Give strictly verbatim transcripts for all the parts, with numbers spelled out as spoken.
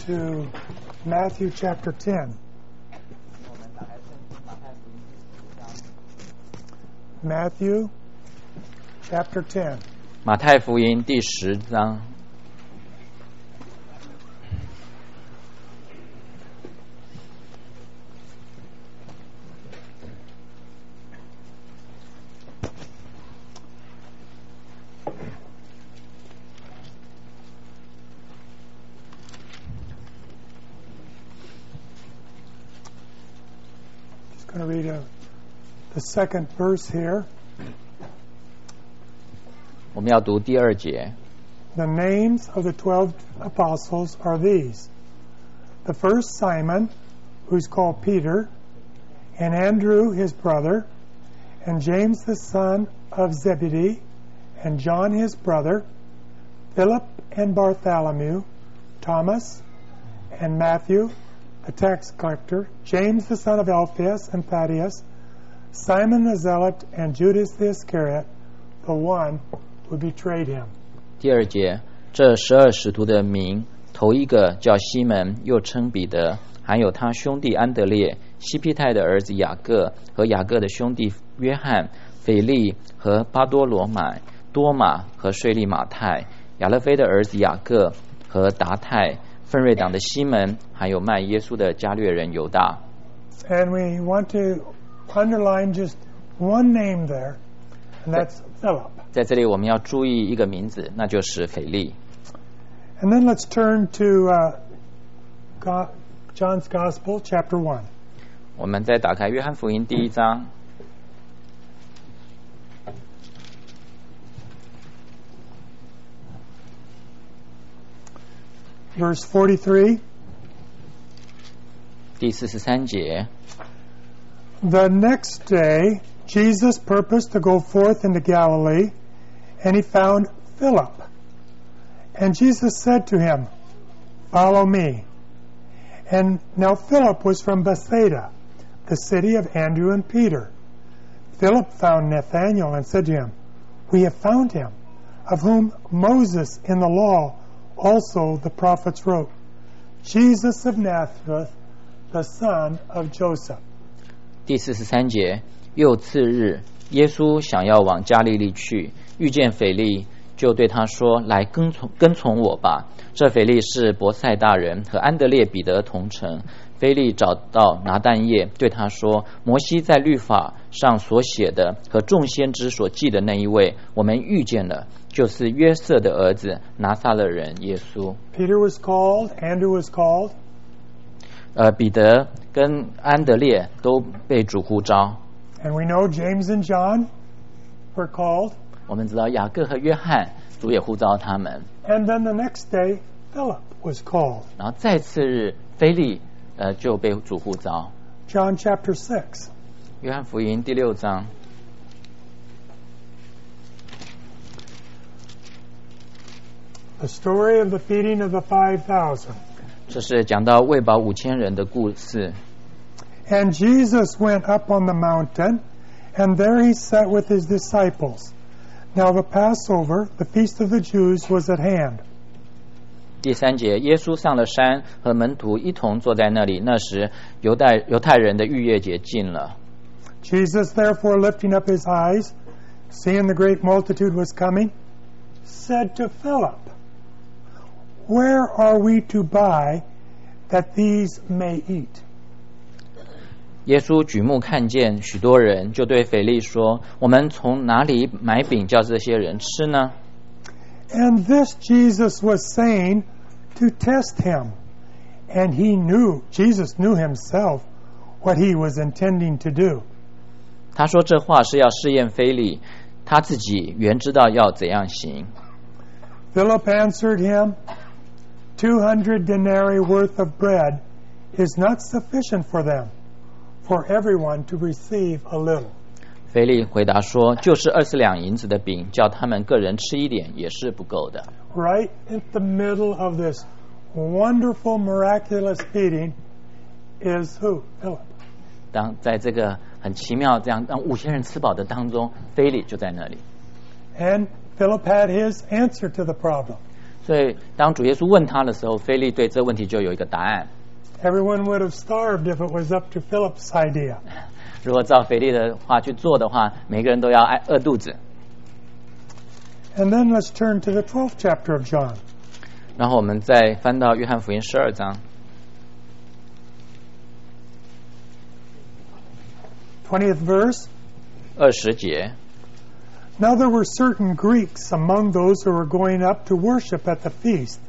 to Matthew chapter ten. Matthew chapter ten. 马太福音第十章。 Going to read a, the second verse here. 我们要读第二节。 The names of the twelve apostles are these: the first Simon, who's called Peter, and Andrew his brother, and James the son of Zebedee, and John his brother, Philip and Bartholomew, Thomas and Matthew, the tax collector, James the son of Alphaeus and Thaddeus, Simon the Zealot, and Judas the Iscariot, the one who betrayed him. 第二节，这十二使徒的名，头一个叫西门，又称彼得，还有他兄弟安德烈、西庇太的儿子雅各和雅各的兄弟约翰、腓利和巴多罗买、多马和税吏马太、亚勒菲的儿子雅各和达太、奋锐党的西门，还有卖耶稣的加略人犹大。 And we want to underline just one name there, and that's Philip. 在这里我们要注意一个名字，那就是腓利。 And then let's turn to uh, God, John's Gospel, chapter one. 我们再打开约翰福音第一章。 Verse forty-three. 第四十三节。 The next day, Jesus purposed to go forth into Galilee, and he found Philip. And Jesus said to him, "Follow me." And now Philip was from Bethsaida, the city of Andrew and Peter. Philip found Nathanael and said to him, "We have found him, of whom Moses in the law also the prophets wrote, Jesus of Nazareth, the son of Joseph." 第四十三节，又次日，耶稣想要往加利利去，遇见腓利，就对他说：“来跟从跟从我吧。”这腓利是伯赛大人，和安德烈、彼得同城。腓利找到拿但业，对他说：“摩西在律法上所写的和众先知所记的那一位，我们遇见了，就是约瑟的儿子拿撒勒人耶稣。” Peter was called, Andrew was called. 呃，彼得跟安德烈都被主呼召。 And we know James and John were called. 我们知道雅各和约翰，主也呼召他们。 And then the next day, Philip was called. 然后再次日，腓利呃就被主呼召。 John chapter six. 约翰福音第六章。 The story of the feeding of the five thousand. 这是讲到喂饱五千人的故事。 And Jesus went up on the mountain, and there he sat with his disciples. Now the Passover, the feast of the Jews, was at hand. 第三节，耶稣上了山，和门徒一同坐在那里。那时，犹太犹太人的逾越节近了。 Jesus therefore, lifting up his eyes, seeing the great multitude was coming, said to Philip, "Where are we to buy that these may eat?" 耶稣举目看见许多人，就对腓利说：“我们从哪里买饼叫这些人吃呢？” And this Jesus was saying to test him. And he knew, Jesus knew himself what he was intending to do. 他说这话是要试验腓利，他自己原知道要怎样行。 Philip answered him, Two hundred denarii worth of bread is not sufficient for them, for everyone to receive a little. 腓利回答说：“就是二十两银子的饼，叫他们个人吃一点，也是不够的。” Right in the middle of this wonderful, miraculous feeding is who? Philip. 当在这个很奇妙这样让五千人吃饱的当中，腓利就在那里。 And Philip had his answer to the problem. 所以当主耶稣问他的时候，腓利对这个问题就有一个答案。 Everyone would have starved if it was up to Philip's idea. 如果照腓利的话去做的话，每个人都要挨饿肚子。 And then let's turn to the twelfth chapter of John. 然后我们再翻到约翰福音十二章 twentieth verse. 二十节。 Now there were certain Greeks among those who were going up to worship at the feast.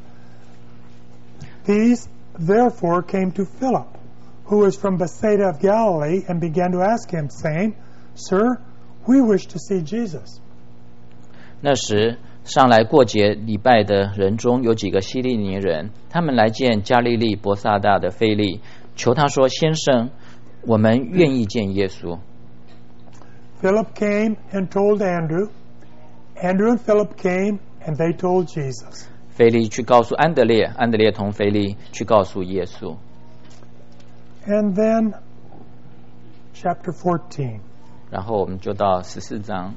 These therefore came to Philip, who was from Bethsaida of Galilee, and began to ask him, saying, Sir, we wish to see Jesus. 那时上来过节礼拜的人中有几个希利尼人，他们来见加利利伯撒大的腓利，求他说：先生，我们愿意见耶稣。 Philip came and told Andrew. Andrew and Philip came and they told Jesus. 腓利去告诉安德烈，安德烈同腓利去告诉耶稣。 And then, chapter fourteen. 然后我们就到十四章。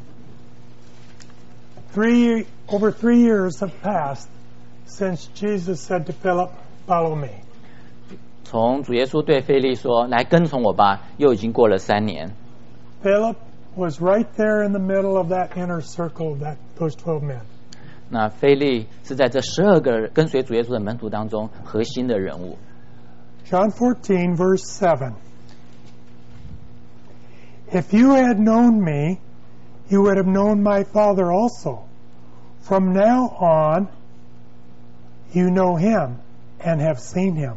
Three, over three years have passed since Jesus said to Philip, Follow me. 从主耶稣对腓利说：来跟从我吧，又已经过了三年。 Philip was right there in the middle of that inner circle of that, those twelve men. 那腓利是在这十二个跟随主耶稣的门徒当中核心的人物。 John fourteen, verse seven. If you had known me, you would have known my Father also. From now on, you know him and have seen him.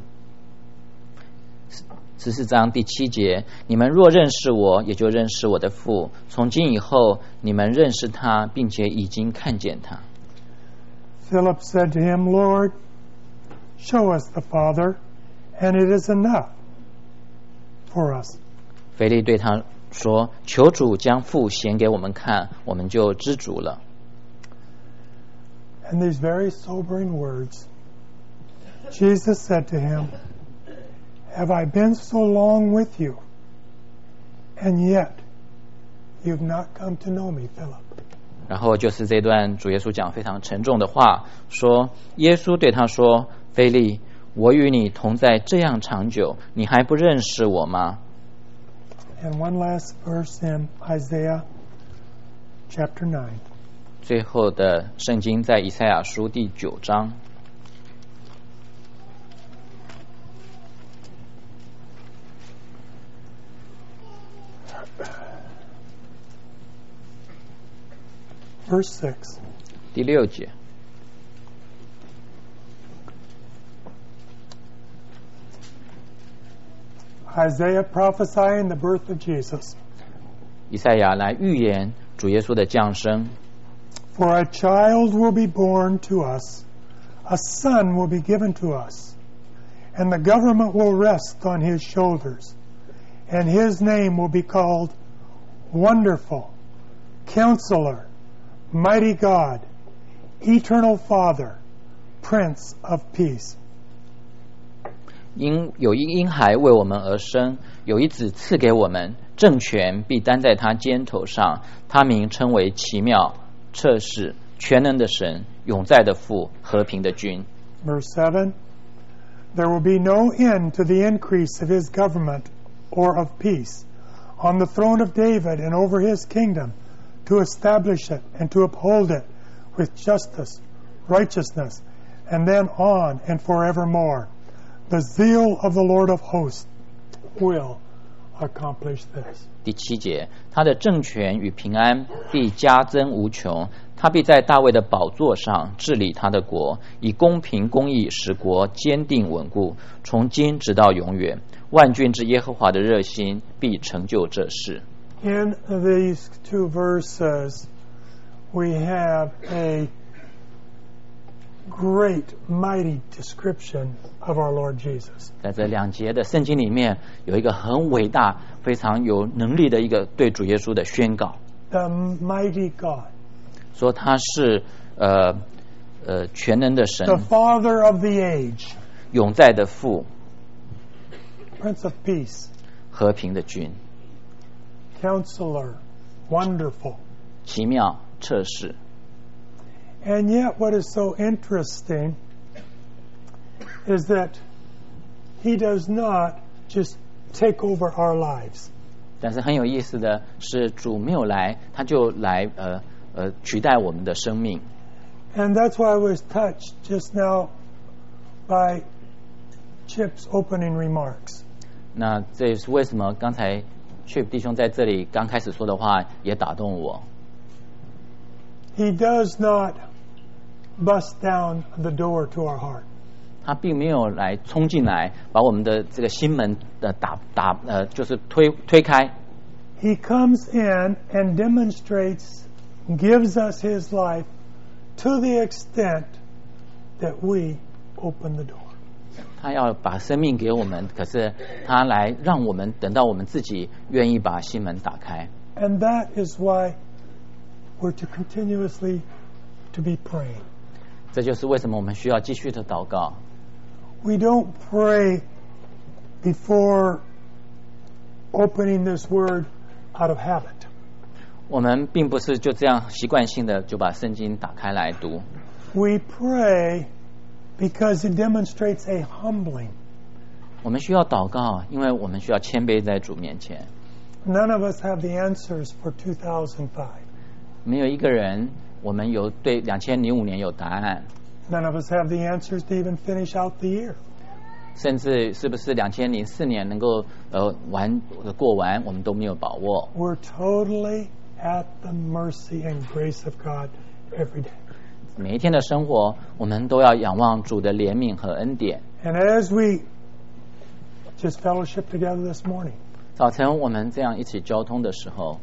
十四章第七节，你们若认识我，也就认识我的父。从今以后，你们认识他，并且已经看见他。 Philip said to him, Lord, show us the Father, and it is enough for us. 腓利对他说：求主将父显给我们看，我们就知足了。 And these very sobering words, Jesus said to him, Have I been so long with you, and yet you've not come to know me, Philip? 然后就是这段主耶稣讲非常沉重的话，说耶稣对他说：腓利，我与你同在这样长久，你还不认识我吗？ And one last verse in Isaiah chapter nine. 最后的圣经在以赛亚书第九章。 Verse six. 第六节。 Isaiah prophesying the birth of Jesus. 以赛亚来预言主耶稣的降生。 For a child will be born to us, a son will be given to us, and the government will rest on his shoulders, and his name will be called Wonderful, Counselor, Mighty God, Eternal Father, Prince of Peace. 因有一婴孩为我们而生，有一子赐给我们，政权必担在他肩头上，他名称为奇妙、策士、全能的神、永在的父、和平的君。 Verse seven. There will be no end to the increase of his government or of peace on the throne of David and over his kingdom, to establish it and to uphold it with justice, righteousness, and then on and forevermore. The zeal of the Lord of hosts will accomplish this. 第七节，他的政权与平安必加增无穷，他必在大卫的宝座上治理他的国，以公平公义使国坚定稳固，从今直到永远。万军之耶和华的热心必成就这事。 In these two verses, we have a great, mighty description of our Lord Jesus. 在这两节的圣经里面，有一个很伟大、非常有能力的一个对主耶稣的宣告， The mighty God, 说他是呃呃全能的神， the Father of the age, 永在的父， Prince of Peace, 和平的君， Counselor, Wonderful. 奇妙策士。 And yet what is so interesting is that He does not just take over our lives. 但是很有意思的是，主没有来，他就来呃呃取代我们的生命。 And that's why I was touched just now by Chip's opening remarks. 那这也是为什么刚才 Chip 弟兄在这里刚开始说的话也打动我。 He does not bust down the door to our heart. 他并没有来冲进来，把我们的这个心门的打打呃，就是推推开。 He comes in and demonstrates, gives us His life to the extent that we open the door. 他要把生命给我们，可是他来让我们等到我们自己愿意把心门打开。 And that is why we're to continuously to be praying. 这就是为什么我们需要继续的祷告。 We don't pray before opening this word out of habit. 我们并不是就这样习惯性的就把圣经打开来读。 We pray because it demonstrates a humbling. 我们需要祷告，因为我们需要谦卑在主面前。 None of us have the answers for two thousand five. 没有一个人，我们有对两千零五年有答案。 None of us have the answers to even finish out the year. 甚至是不是两千零四年能够呃完过完，我们都没有把握。 We're totally at the mercy and grace of God every day. 每一天的生活，我们都要仰望主的怜悯和恩典。 And as we just fellowship together this morning, 早晨我们这样一起交通的时候，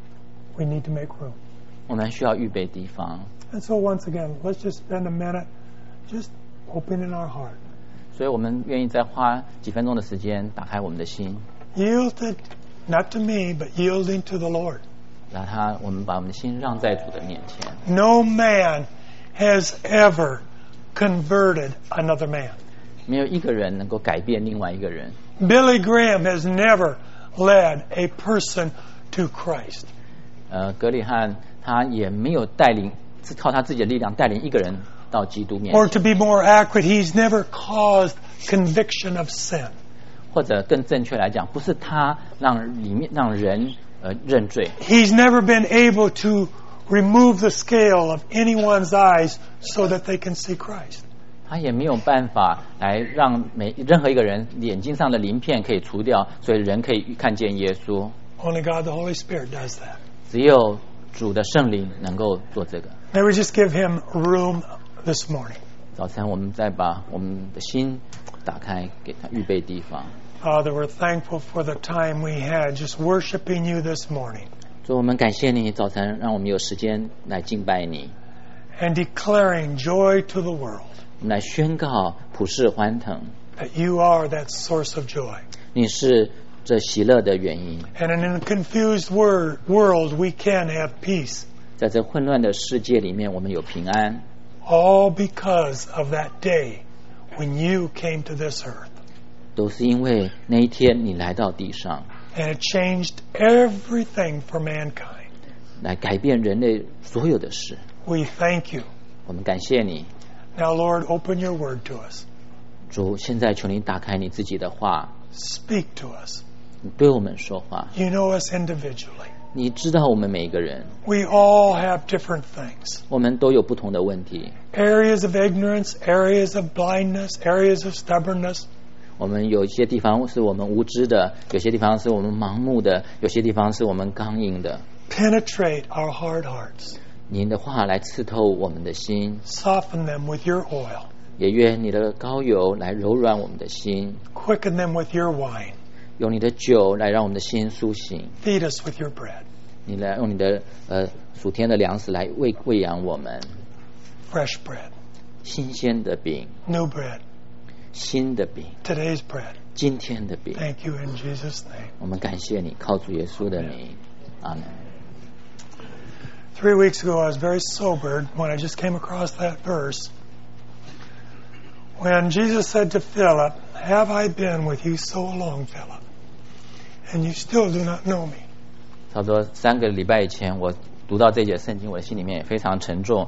we need to make room. 我们需要预备地方。 And so once again, let's just spend a minute just opening our heart. 所以我们愿意再花几分钟的时间打开我们的心， Yielded, not to me, but yielding to the Lord. 让他我们把我们的心让在主的面前。 No man has ever converted another man. 没有一个人能够改变另外一个人。 Billy Graham has never led a person to Christ. 呃，格里汉他也没有带领，是靠他自己的力量带领一个人到基督面 Or 前。 to be more accurate, he's never caused conviction of sin. 或者更正确来讲，不是他让里面让人呃认罪， He's never been able to remove the scale of anyone's eyes so that they can see Christ. 他也没有办法来让每任何一个人眼睛上的鳞片可以除掉，所以人可以看见耶稣。 Only God the Holy Spirit does that. 只有主的圣灵能够做这个。 May we just give him room this morning. 早晨我们再把我们的心打开，给他预备地方。 Father, we're thankful for the time we had just worshiping you this morning 主，我们感谢你，早晨让我们有时间来敬拜你， and declaring joy to the world 我们来宣告普世欢腾， that you are that source of joy. 你是这喜乐的原因。 And in a confused word, world, we can have peace, 在这混乱的世界里面，我们有平安， all because of that day when you came to this earth. 都是因为那一天你来到地上， And it changed everything for mankind. 来改变人类所有的事。 We thank you. 我们感谢你， Now, Lord, open your word to us. 主，现在求你打开你自己的话， Speak to us. 你对我们说话。 You know us individually. 你知道我们每一个人， We all have different things. 我们都有不同的问题， Areas of ignorance, areas of blindness, areas of stubbornness. 我们有一些地方是我们无知的，有些地方是我们盲目的，有些地方是我们刚硬的。 Penetrate our hard hearts. 您的话来刺透我们的心， Soften them with your oil. 也愿你的膏油来柔软我们的心， Quicken them with your wine. 用你的酒来让我们的心苏醒， Feed us with your bread. 你来用你的呃属天的粮食来喂喂养我们， Fresh bread. 新鲜的饼， New bread. 新的饼， Today's bread. 今天的饼。 Thank you in Jesus' name. 我们感谢你，靠主耶稣的名，阿门。 Three weeks ago, I was very sobered when I just came across that verse. When Jesus said to Philip, "Have I been with you so long, Philip, and you still do not know me?" 差不多三个礼拜以前，我读到这节圣经，我的心里面也非常沉重。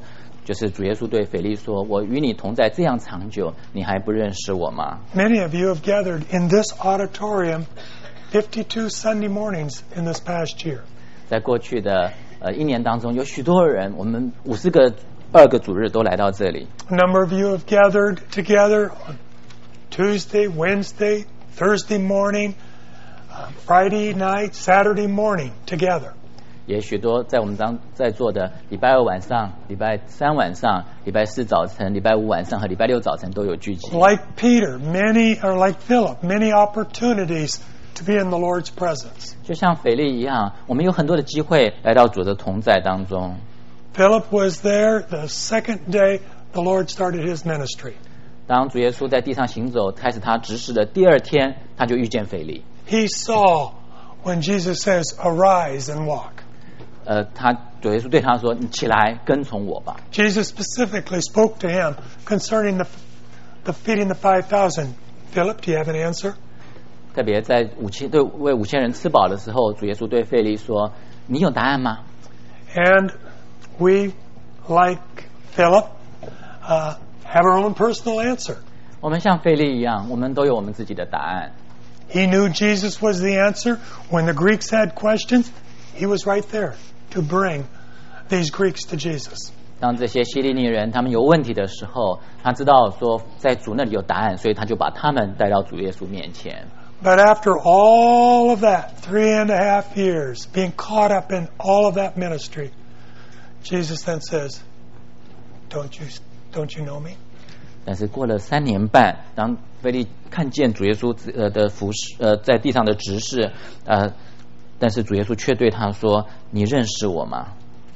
就是主耶稣对腓力说：“我与你同在这样长久，你还不认识我吗？” Many of you have gathered in this auditorium fifty-two Sunday mornings in this past year. 在过去的呃一年当中，有许多人，我们五十个二个主日都来到这里。 A number of you have gathered together on Tuesday, Wednesday, Thursday morning, uh, Friday night, Saturday morning together. 也许多在我们当在座的礼拜二晚上、礼拜三晚上、礼拜四早晨、礼拜五晚上和礼拜六早晨都有聚集。 Like Peter, many are like Philip, many opportunities to be in the Lord's presence. 就像腓力一样，我们有很多的机会来到主的同在当中。 Philip was there the second day the Lord started his ministry. 当主耶稣在地上行走，开始他执事的第二天，他就遇见腓力。 He saw when Jesus says, "Arise and walk." 呃，他主耶稣对他说：“你起来，跟从我吧。” Jesus specifically spoke to him concerning the the feeding the five thousand. Philip, do you have an answer? 特别在五千对为五千人吃饱的时候，主耶稣对腓力说：“你有答案吗？” And we, like Philip, uh, have our own personal answer. 我们像腓力一样，我们都有我们自己的答案。 He knew Jesus was the answer. When the Greeks had questions, he was right there to bring these Greeks to Jesus. 当这些希利尼人他们有问题的时候，他知道说在主那里有答案，所以他就把他们带到主耶稣面前。 But after all of that, three and a half years, being caught up in all of that ministry, Jesus then says, "Don't you, don't you know me?" 但是过了三年半，当腓力看见主耶稣呃的服侍呃在地上的执事呃。但是主耶稣却对他说：“你认识我吗？”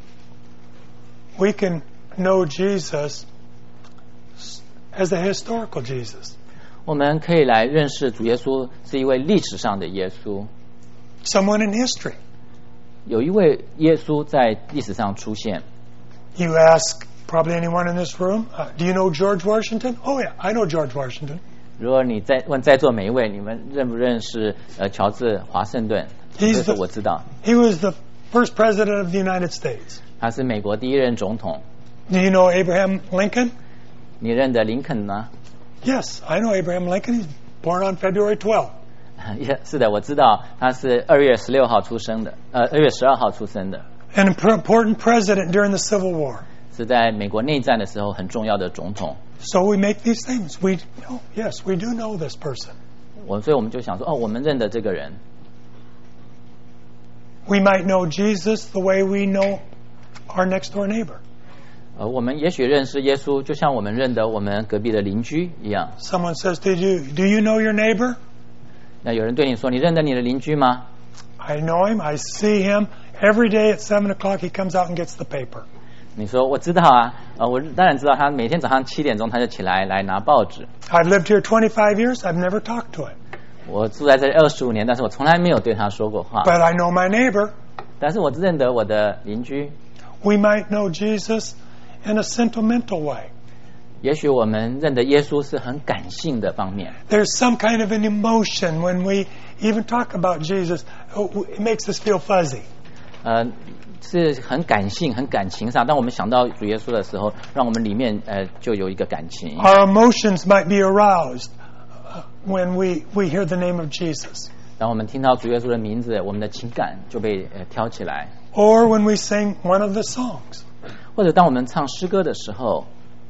We can know Jesus as a historical Jesus. 我们可以来认识主耶稣是一位历史上的耶稣。 Someone in history. 有一位耶稣在历史上出现。 You ask probably anyone in this room, uh, do you know George Washington? Oh yeah, I know George Washington. 如果你在问在座每一位，你们认不认识呃乔治华盛顿？这是我知道。 He was the first president of the United States. 他是美国第一任总统。 Do you know Abraham Lincoln? 你认得林肯吗？ Yes, I know Abraham Lincoln. He's born on February twelfth. 是的，我知道他是二月十六号出生的，呃，二月十二号出生的。 An important president during the Civil War. 是在美国内战的时候很重要的总统。 So we make these things. We know, yes, we do know this person. 我所以我们就想说，哦，我们认得这个人。 We might know Jesus the way we know our next door neighbor. 呃，我们也许认识耶稣，就像我们认得我们隔壁的邻居一样。 Someone says to you, "Do you know your neighbor?" 那有人对你说，你认得你的邻居吗？ I know him. I see him every day at seven o'clock. He comes out and gets the paper. 你说我知道啊，呃，我当然知道他每天早上七点钟他就起来来拿报纸。 I've lived here twenty-five years. I've never talked to him. 我住在这里二十五年，但是我从来没有对他说过话。 But I know my neighbor. 但是我认得我的邻居。 We might know Jesus in a sentimental way. 也许我们认得耶稣是很感性的方面。 There's some kind of an emotion when we even talk about Jesus. It makes us feel fuzzy. 呃，是很感性、很感情上。当我们想到主耶稣的时候，让我们里面呃就有一个感情。 Our emotions might be aroused when we we hear the name of Jesus. 当我们听到主耶稣的名字，我们的情感就被呃挑起来。 Or when we sing one of the songs. 或者当我们唱诗歌的时候。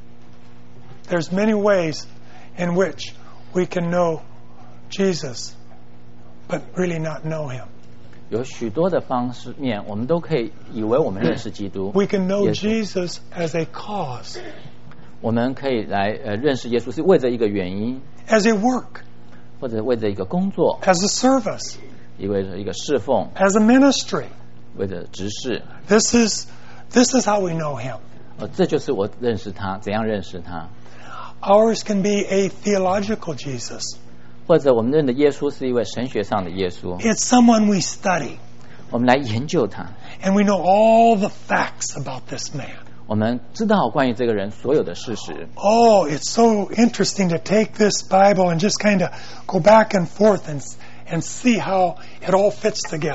There's many ways in which we can know Jesus, but really not know him. 有许多的方式面，我们都可以以为我们认识基督。 We can know Jesus as a cause. 我们可以来呃认识耶稣是为着一个原因。 As a work. 或者为着一个工作。 As a service. 也为着一个侍奉。 As a ministry. 为着执事。 This is this is how we know him. 呃，这就是我认识他，怎样认识他。 Ours can be a theological Jesus. 或者我们认的耶稣是一位神学上的耶稣。 It's someone we study. 我们来研究他。 And we know all the facts about this man. 我们知道关于这个人所有的事实。 Oh, it's so interesting to take this Bible and just kind of go back and forth and and see how it all fits together.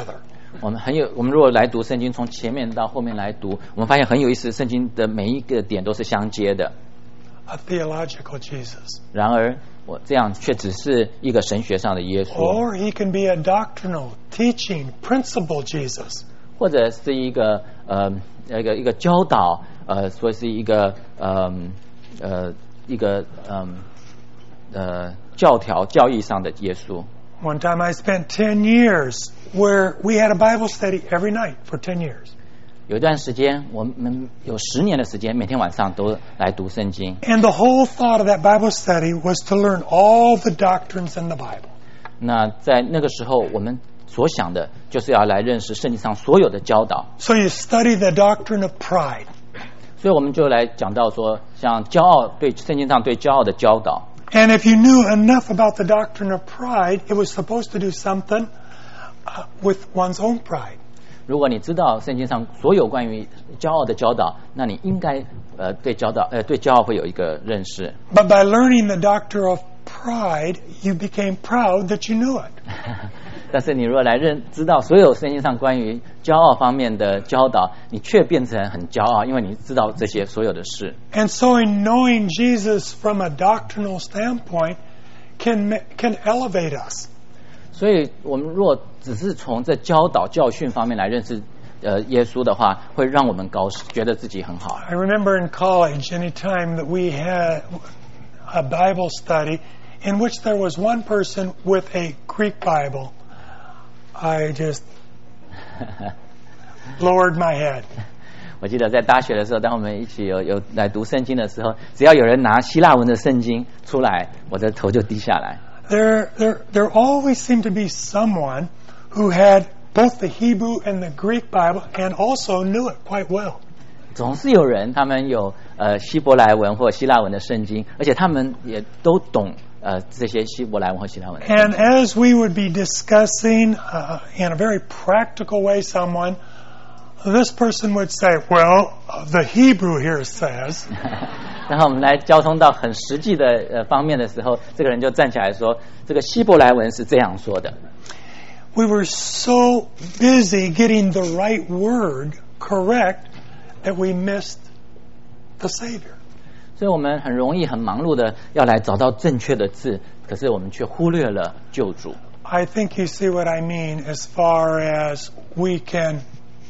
我们很有，我们如果来读圣经，从前面到后面来读，我们发现很有意思，圣经的每一个点都是相接的。 A theological Jesus. 然而，我这样却只是一个神学上的耶稣， Or he can be a doctrinal, teaching, principle Jesus. 或者是一个呃一个一个教导，呃，所以是一个呃呃一个嗯 呃, 呃教条教义上的耶稣。 One time I spent ten years where we had a Bible study every night for ten years. 有一段时间，我们有十年的时间，每天晚上都来读圣经。 And the whole thought of that Bible study was to learn all the doctrines in the Bible. 那在那个时候，我们所想的就是要来认识圣经上所有的教导。 So you study the doctrine of pride. 所以我们就来讲到说，像骄傲，对圣经上对骄傲的教导。 And if you knew enough about the doctrine of pride, it was supposed to do something uh, with one's own pride. 如果你知道圣经上所有关于骄傲的教导，那你应该呃对教导呃对骄傲会有一个认识。 But by learning the doctrine of pride, you became proud that you knew it. 但是你如果来认知道所有圣经上关于骄傲方面的教导，你却变成很骄傲，因为你知道这些所有的事。 And so in knowing Jesus from a doctrinal standpoint can can elevate us. 所以我们若只是从这教导教训方面来认识呃耶稣的话，会让我们高觉得自己很好。 I remember in college, any time that we had a Bible study in which there was one person with a Greek Bible, I just lowered my head. 我记得在大学的时候，当我们一起有有来读圣经的时候，只要有人拿希腊文的圣经出来，我的头就低下来。 There, there, there always seemed to be someone who had both the Hebrew and the Greek Bible and also knew it quite well. 总是有人，他们有呃希伯来文或希腊文的圣经，而且他们也都懂呃这些希伯来文和希腊文的圣经。 And as we would be discussing uh, in a very practical way, someone, this person would say, well, uh, the Hebrew here says. 然后我们来交通到很实际的呃方面的时候，这个人就站起来说，这个希伯来文是这样说的。 We were so busy getting the right word correct that we missed the Savior. 所以我们很容易很忙碌的要来找到正确的字，可是我们却忽略了救主。 I think you see what I mean as far as we can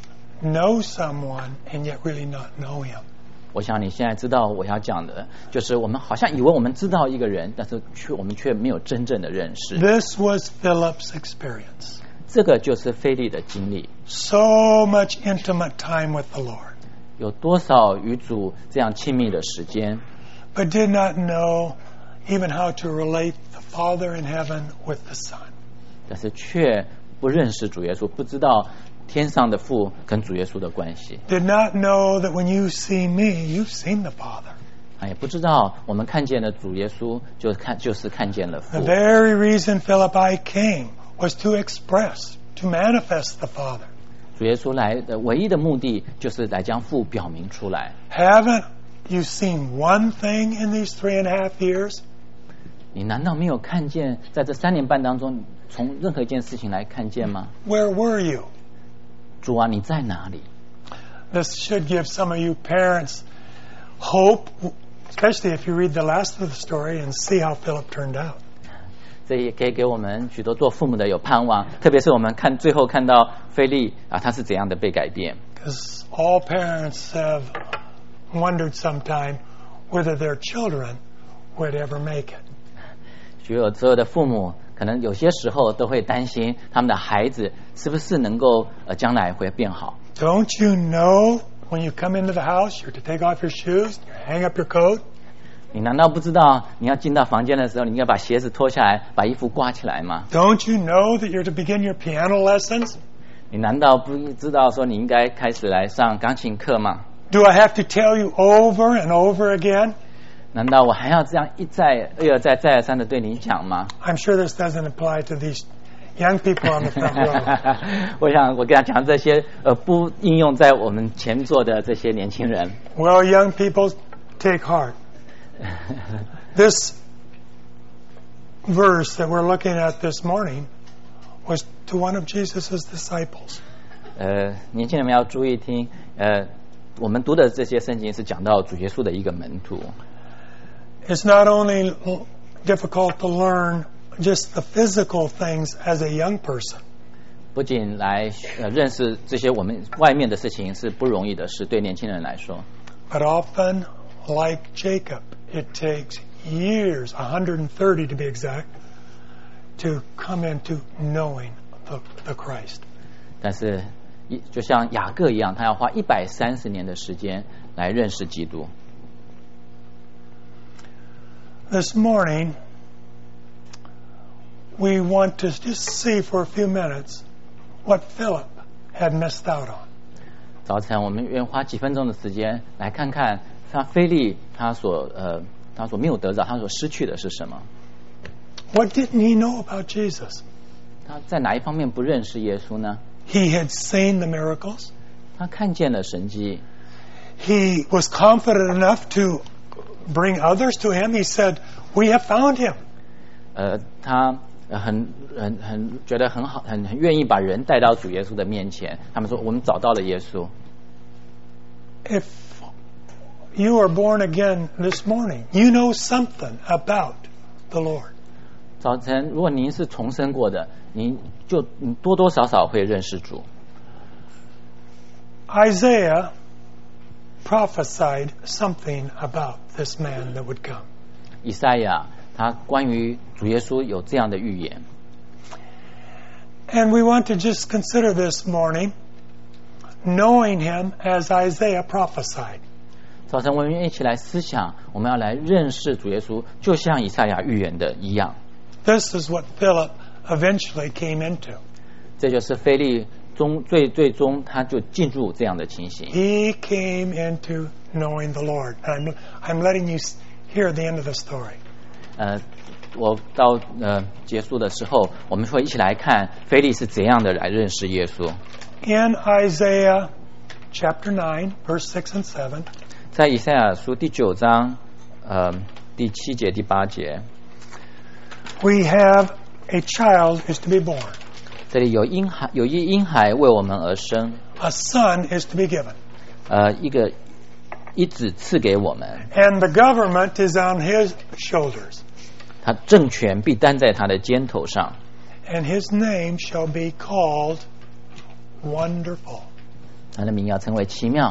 know someone and yet really not know him. 我想你现在知道我要讲的，就是我们好像以为我们知道一个人，但是却我们却没有真正的认识。 This was Philip's experience. 这个就是腓力的经历。 So much intimate time with the Lord, 有多少与主这样亲密的时间， but did not know even how to relate the Father in heaven with the Son. 但是却不认识主耶稣，不知道天上的父跟主耶稣的关系。 Did not know that when you see me, you've seen the Father. 啊，也不知道我们看见了主耶稣，就看就是看见了 The 父。 very reason Philippi came was to express, to manifest the Father. 主耶稣来的唯一的目的，就是来将父表明出来。 Haven't you seen one thing in these three and a half years? 你难道没有看见，在这三年半当中，从任何一件事情来看见吗？ Where were you? 主啊，你在哪里？ This should give some of you parents hope, especially if you read the last of the story and see how Philip turned out. 这也可以给我们许多做父母的有盼望，特别是我们看最后看到腓力啊，他是怎样的被改变。 Because all parents have wondered sometime whether their children would ever make it. 所有所有的父母，可能有些时候都会担心他们的孩子是不是能够呃将来会变好。 Don't you know when you come into the house, you're to take off your shoes, you hang up your coat? 你难道不知道你要进到房间的时候，你应该把鞋子脱下来，把衣服挂起来吗？ Don't you know that you're to begin your piano lessons? 你难道不知道说你应该开始来上钢琴课吗？ Do I have to tell you over and over again? 难道我还要这样一再二而再再而三的对你讲吗？ I'm sure this doesn't apply to these young people on the front row. 我想我跟他讲这些，呃，不应用在我们前座的这些年轻人。 Well, young people, take heart. This verse that we're looking at this morning was to one of Jesus' disciples. 呃，年轻人们要注意听，呃，我们读的这些圣经是讲到主耶稣的一个门徒。 It's not only difficult to learn just the physical things as a young person. 不仅来呃认识这些我们外面的事情是不容易的事，对年轻人来说。 But often, like Jacob, it takes years, one hundred thirty to be exact, to come into knowing the, the Christ. 但是，就像雅各一样，他要花一百三十年的时间来认识基督。 This morning, we want to just see for a few minutes what Philip had missed out on. 早晨，我们愿花几分钟的时间来看看他腓利他所呃他所没有得到，他所失去的是什么？ What didn't he know about Jesus? 他在哪一方面不认识耶稣呢？ He had seen the miracles. 他看见了神迹， He was confident enough to bring others to him. He said, "We have found him." 呃，他呃很很很觉得很好，很很愿意把人带到主耶稣的面前。他们说：“我们找到了耶稣。” If you are born again this morning, you know something about the Lord. 早晨，如果您是重生过的，您就你多多少少会认识主。 Isaiah prophesied something about this man that would come. 以赛亚他关于主耶稣有这样的预言。 And we want to just consider this morning, knowing him as Isaiah prophesied. 早晨，我们一起来思想，我们要来认识主耶稣，就像以赛亚预言的一样。 This is what Philip eventually came into. 这就是腓利终最最终他就进入这样的情形。 He came into knowing the Lord. And I'm, I'm letting you hear the end of the story. 呃，我到呃结束的时候，我们会一起来看腓利是怎样的来认识耶稣。 In Isaiah chapter nine, verse six and seven, 在以赛亚书第九章，呃第七节、第八节， we have a child is to be born. 这里有婴孩，有一婴孩为我们而生， A son is to be given. 呃，一个一子赐给我们， And the government is on his shoulders. 他政权必担在他的肩头上， And his name shall be called Wonderful. 他的名要称为奇妙。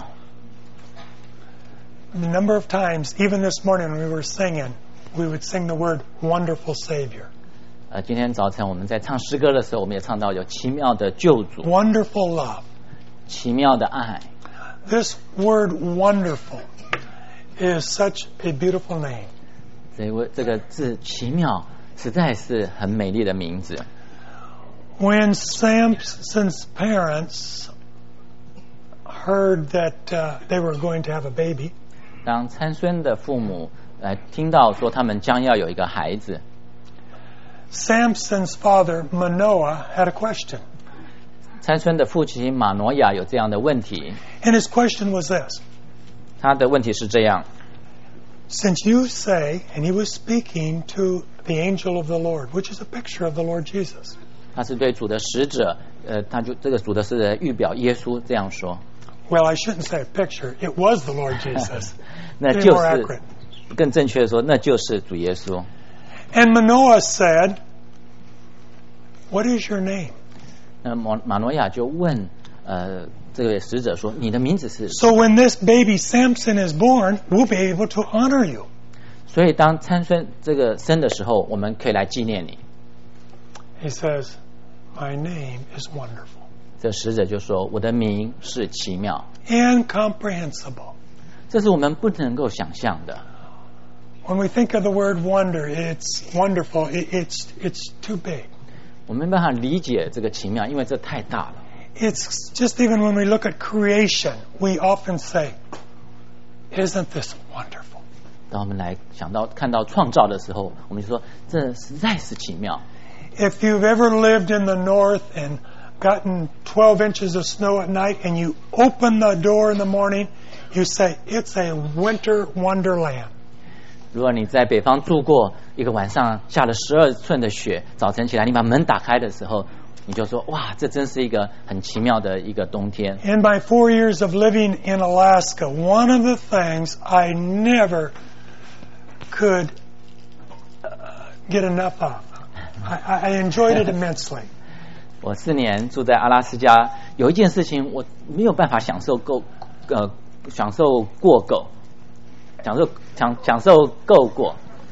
The number of times, even this morning when we were singing, we would sing the word Wonderful Savior. 呃，今天早晨我们在唱诗歌的时候，我们也唱到有奇妙的救主， Wonderful love. 奇妙的爱。 This word wonderful is such a beautiful name. 这位这个字奇妙，实在是很美丽的名字。 When Samson's parents heard that uh, they were going to have a baby, 当参孙的父母来听到说他们将要有一个孩子， Samson's father, Manoah, had a question. 参孙的父亲马挪亚有这样的问题， And his question was this. 他的问题是这样： Since you say, and he was speaking to the angel of the Lord, which is a picture of the Lord Jesus. 他是对主的使者，呃，他就这个主的使者预表耶稣这样说。 Well, I shouldn't say a picture. It was the Lord Jesus. 那 To be 就 more 是 accurate. 更正确的说，那就是主耶稣。 And Manoah said, "What is your name?" 那马马挪亚就问，呃，这个使者说：“你的名字是？” So when this baby Samson is born, we'll be able to honor you. 所以当参孙这个生的时候，我们可以来纪念你。 He says, "My name is wonderful 这使者就说：“我的名是奇妙。 incomprehensible." ” 这是我们不能够想象的。 When we think of the word wonder, it's wonderful. It, it's it's too big. 我们没办法理解这个奇妙，因为这太大了。 It's just even when we look at creation, we often say, "Isn't this wonderful?" 当我们来想到看到创造的时候，我们就说这实在是奇妙。 If you've ever lived in the north and gotten twelve inches of snow at night and you open the door in the morning, you say, "It's a winter wonderland." 如果你在北方住过，一个晚上下了十二寸的雪，早晨起来你把门打开的时候， 你就说哇，这真是一个很奇妙的一个冬天。 In my four years of living in Alaska, one of the things I never could uh, get enough of. I, I enjoyed it immensely. 我四年住在阿拉斯加，有一件事情我没有办法享受够，呃，享受过够，享受享享受够过。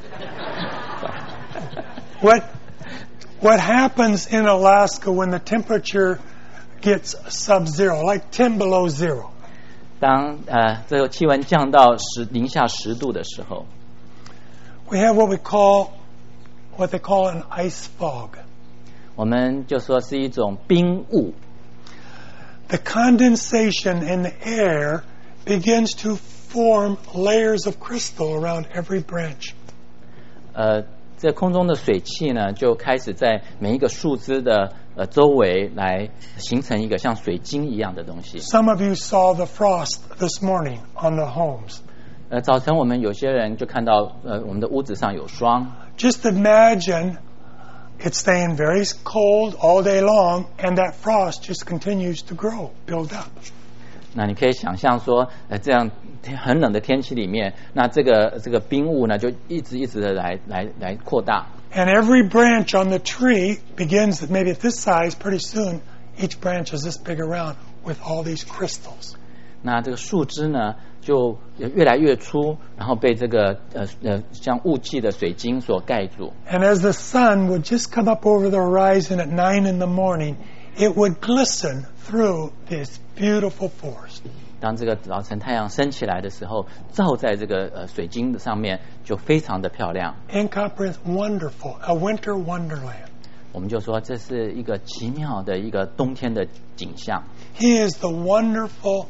What what happens in Alaska when the temperature gets sub-zero, like ten below zero? 当呃这个气温降到十零下十度的时候 We have what we call what they call an ice fog. 我们就说是一种冰雾。 The condensation in the air begins to form layers of crystal around every branch. 呃，这空中的水汽呢，就开始在每一个树枝的呃周围来形成一个像水晶一样的东西。 Some of you saw the frost this morning on the homes. 呃，早晨我们有些人就看到呃我们的屋子上有霜。 Just imagine it's staying very cold all day long, and that frost just continues to grow, build up. 那你可以想象说，呃，这样很冷的天气里面，那这个这个冰雾呢，就一直一直的来来来扩大。 And every branch on the tree begins at maybe at this size. Pretty soon, each branch is this big around with all these crystals. 那这个树枝呢，就越来越粗，然后被这个呃呃像雾气的水晶所盖住。 And as the sun would just come up over the horizon at nine in the morning, it would glisten through this beautiful forest. 当这个早晨太阳升起来的时候，照在这个呃水晶的上面，就非常的漂亮。 Incomprehensible, wonderful, a winter wonderland. 我们就说这是一个奇妙的一个冬天的景象。 He is the wonderful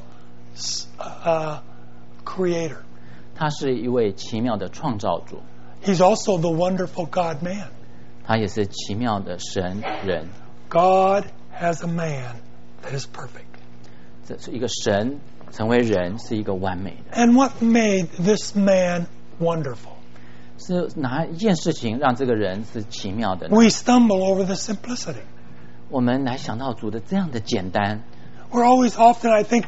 uh, creator. 他是一位奇妙的创造主。 He's also the wonderful God-man. 他也是奇妙的神人。 God has a man that is perfect. 这是一个神成为人是一个完美的。 And what made this man wonderful? 是哪一件事情让这个人是奇妙的呢？ We stumble over the simplicity. 我们来想到主的这样的简单。 We're always often, I think,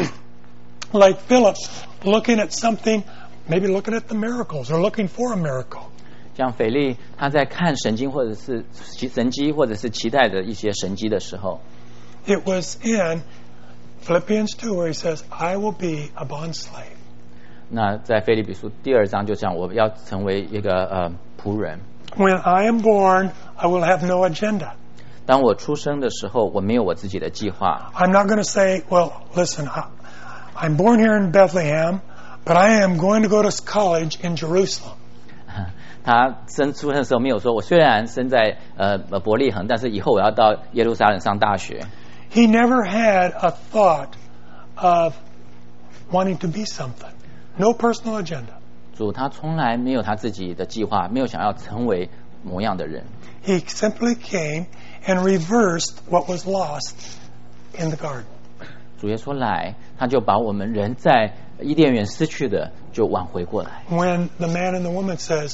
like Philip, looking at something, maybe looking at the miracles or looking for a miracle. 像腓力他在看神经或者是神迹或者是期待的一些神迹的时候 It was in Philippians two where he says, I will be a bond slave. 那在腓立比书第二章就讲我要成为一个呃仆人。 When I am born, I will have no agenda. 当我出生的时候，我没有我自己的计划。 I'm not going to say, well, listen, I, I'm born here in Bethlehem, but I am going to go to college in Jerusalem. 他生出生的时候没有说，我虽然生在呃伯利恒，但是以后我要到耶路撒冷上大学。 He never had a thought of wanting to be something. No personal agenda. 主他从来没有他自己的计划，没有想要成为某样的人。 He simply came and reversed what was lost in the garden. 主耶稣来，他就把我们人在伊甸园失去的就挽回过来。 When the man and the woman says,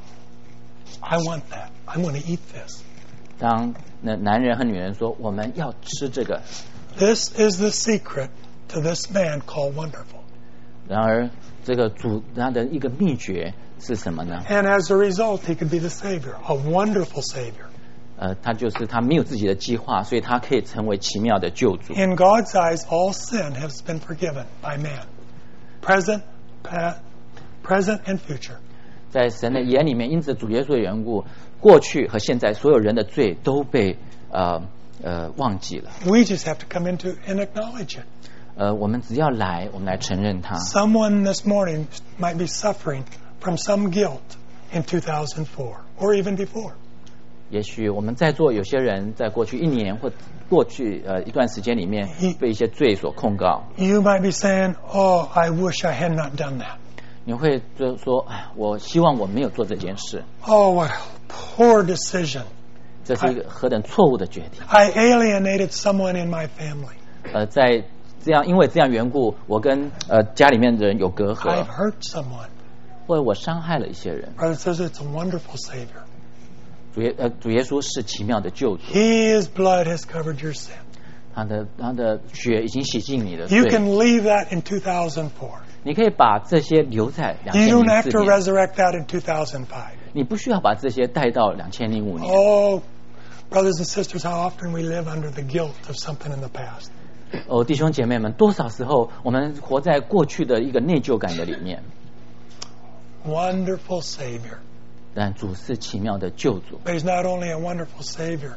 I want that. I'm going to eat this. 当那男人和女人说我们要吃这个， This is the secret to this man called wonderful. 然而这个主他的一个秘诀是什么呢？ And as a result, he could be the Savior, a wonderful Savior. 呃，他就是他没有自己的计划，所以他可以成为奇妙的救主。 In God's eyes, all sin has been forgiven by man. Present, past, present, and future. 在神的眼里面，因此主耶稣的缘故，过去和现在所有人的罪都被呃呃忘记了。 We just have to come into and acknowledge it. 呃，我们只要来，我们来承认它。 Someone this morning might be suffering from some guilt in two thousand four or even before. 也许我们在座有些人在过去一年或过去呃一段时间里面被一些罪所控告。 You might be saying, oh, I wish I had not done that. 你会就说，哎，我希望我没有做这件事。 Oh, what a poor decision. 这是一个何等错误的决定。 I alienated someone in my family. 呃，在这样因为这样缘故，我跟呃家里面的人有隔 I've 阂， hurt someone. 或者我伤害了一些人。 Brother says it's a wonderful Savior. 主耶呃主耶稣是奇妙的救主， His blood has covered your sin. 他的他的血已经洗净你的罪 You。can leave that in two thousand four. 你可以把这些留在两 You 千 don't 零 have 四 to 年， resurrect that in two thousand five. 你不需要把这些带到两千零五年。 Oh, brothers and sisters, how often we live under the guilt of something in the past. 哦，弟兄姐妹们，多少时候我们活在过去的一个内疚感的里面？ Wonderful Savior. 但主是奇妙的救主， But He's not only a wonderful Savior.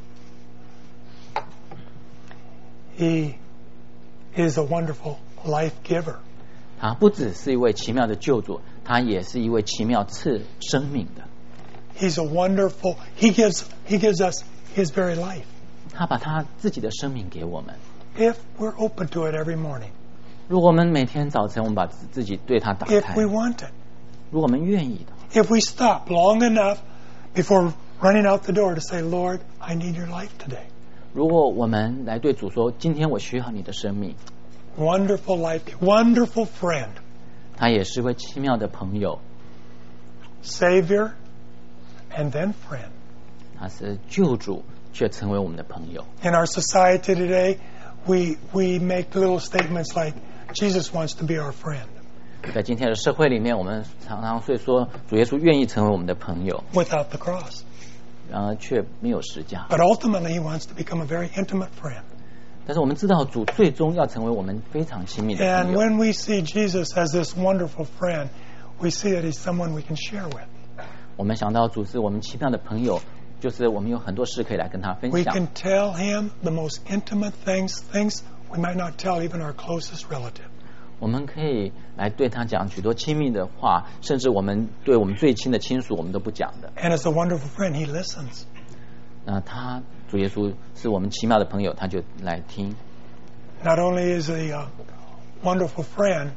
He is a wonderful life giver. 他不只是一位奇妙的救主，他也是一位奇妙赐生命的。 He's a wonderful, He gives, He gives us His very life. 他把他自己的生命给我们。 If we're open to it every morning. 如果我们每天早晨我们把自己对他打 If 开， we want it. 如果我们愿意的， If we stop long enough before running out the door to say, Lord, I need your life today. 如果我们来对主说：“今天我需要你的生命。” Wonderful life, wonderful friend, 他也是位奇妙的朋友， Savior, and then friend. 他是救主，却成为我们的朋友。 In our society today, we we make little statements like, Jesus wants to be our friend. 在今天的社会里面，我们常常会说主耶稣愿意成为我们的朋友， Without the cross. 然而却没有十架。 But ultimately, He wants to become a very intimate friend. 但是我们知道，主最终要成为我们非常亲密的 And 朋友。 when we see Jesus as this wonderful friend, we see that He's someone we can share with. 我们想到主是我们奇妙的朋友，就是我们有很多事可以来跟他分 We 享。 can tell Him the most intimate things, things we might not tell even our closest relative. 我们可以来对他讲许多亲密的话，甚至我们对我们最亲的亲属，我们都不讲的。 And as a wonderful friend, He listens. 那他主耶稣是我们奇妙的朋友，他就来听。 Not only is He a wonderful friend,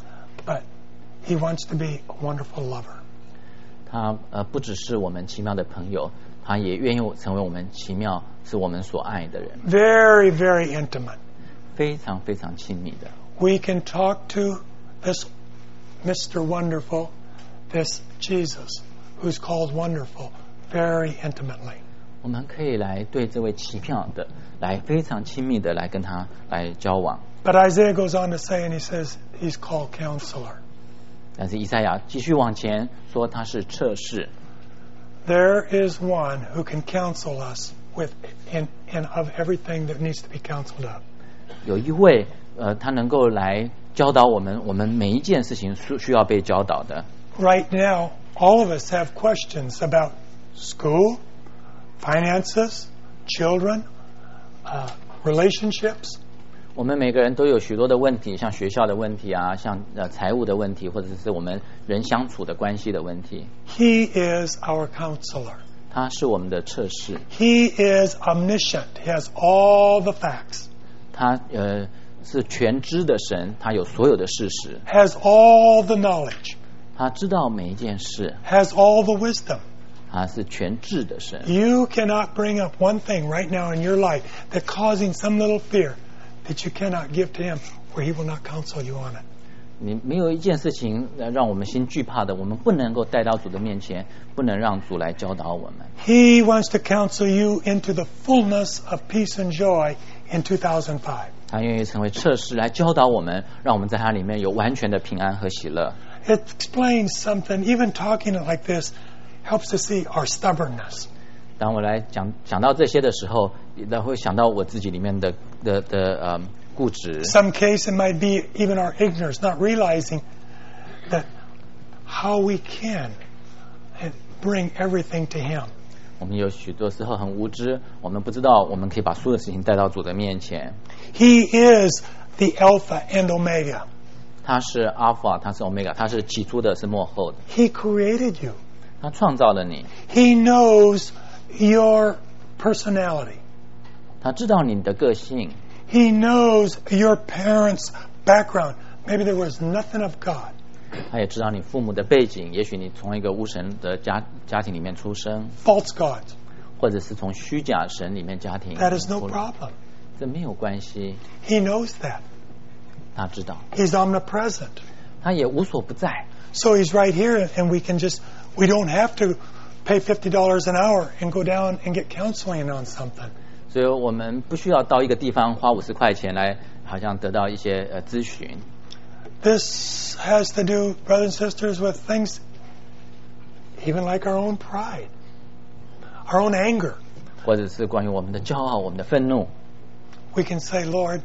but He wants to be a wonderful lover. 他呃不只是我们奇妙的朋友，他也愿意成为我们奇妙，是我们所爱的人， Very, very intimate. 非常非常亲密的。 We can talk to this Mister Wonderful, this Jesus, who's called Wonderful, very intimately. 我们可以来对这位奇妙的，来非常亲密的来跟他来交往。 But Isaiah goes on to say, and he says, He's called Counselor. 但是以赛亚继续往前说，他是测试。 There is one who can counsel us with in, in of everything that needs to be counseled of. 有一位呃，他能够来教导我们，我们每一件事情需需要被教导的。 Right now, all of us have questions about school, finances, children, uh, relationships. 我们每个人都有许多的问题，像学校的问题啊，像呃财务的问题，或者是我们人相处的关系的问题。 He is our counselor. 他是我们的测试， He is omniscient. He has all the facts, 他呃是全知的神，他有所有的事实， has all the knowledge, 他知道每一件事， has all the wisdom. 他是全智的神。 You cannot bring up one thing right now in your life that's causing some little fear that you cannot give to Him, where He will not counsel you on it. 你没有一件事情呃让我们心惧怕的，我们不能够带到主的面前，不能让主来教导我们。 He wants to counsel you into the fullness of peace and joy in two thousand five. 他愿意成为测试来教导我们，让我们在他里面有完全的平安和喜乐。 It explains something. Even talking it like this helps to see our stubbornness. 当我来讲讲到这些的时候，也会想到我自己里面的的的呃固执。 Some case it might be even our ignorance, not realizing that how we can and bring everything to Him. 我们有许多时候很无知，我们不知道我们可以把所有的事情带到主的面前。 He is the Alpha and Omega. 他是 Alpha， 他是 Omega， 他是起初的，是幕后的。 He created you. 他创造了你， He knows your personality. 他知道你的个性， He knows your parents' background. Maybe there was nothing of God. 他也知道你父母的背景。也许你从一个无神的家家庭里面出生， False gods. 或者是从虚假神里面家庭 That is no 出来， problem. 这没有关系。 He knows that. 他知道， He's omnipresent. 他也无所不在。 So He's right here, and we can just, we don't have to pay fifty dollars an hour and go down and get counseling on something. 所以我们不需要到一个地方花五十块钱来，好像得到一些呃咨询。 This has to do, brothers and sisters, with things even like our own pride, our own anger. 或者是关于我们的骄傲、我们的愤怒。 We can say, Lord,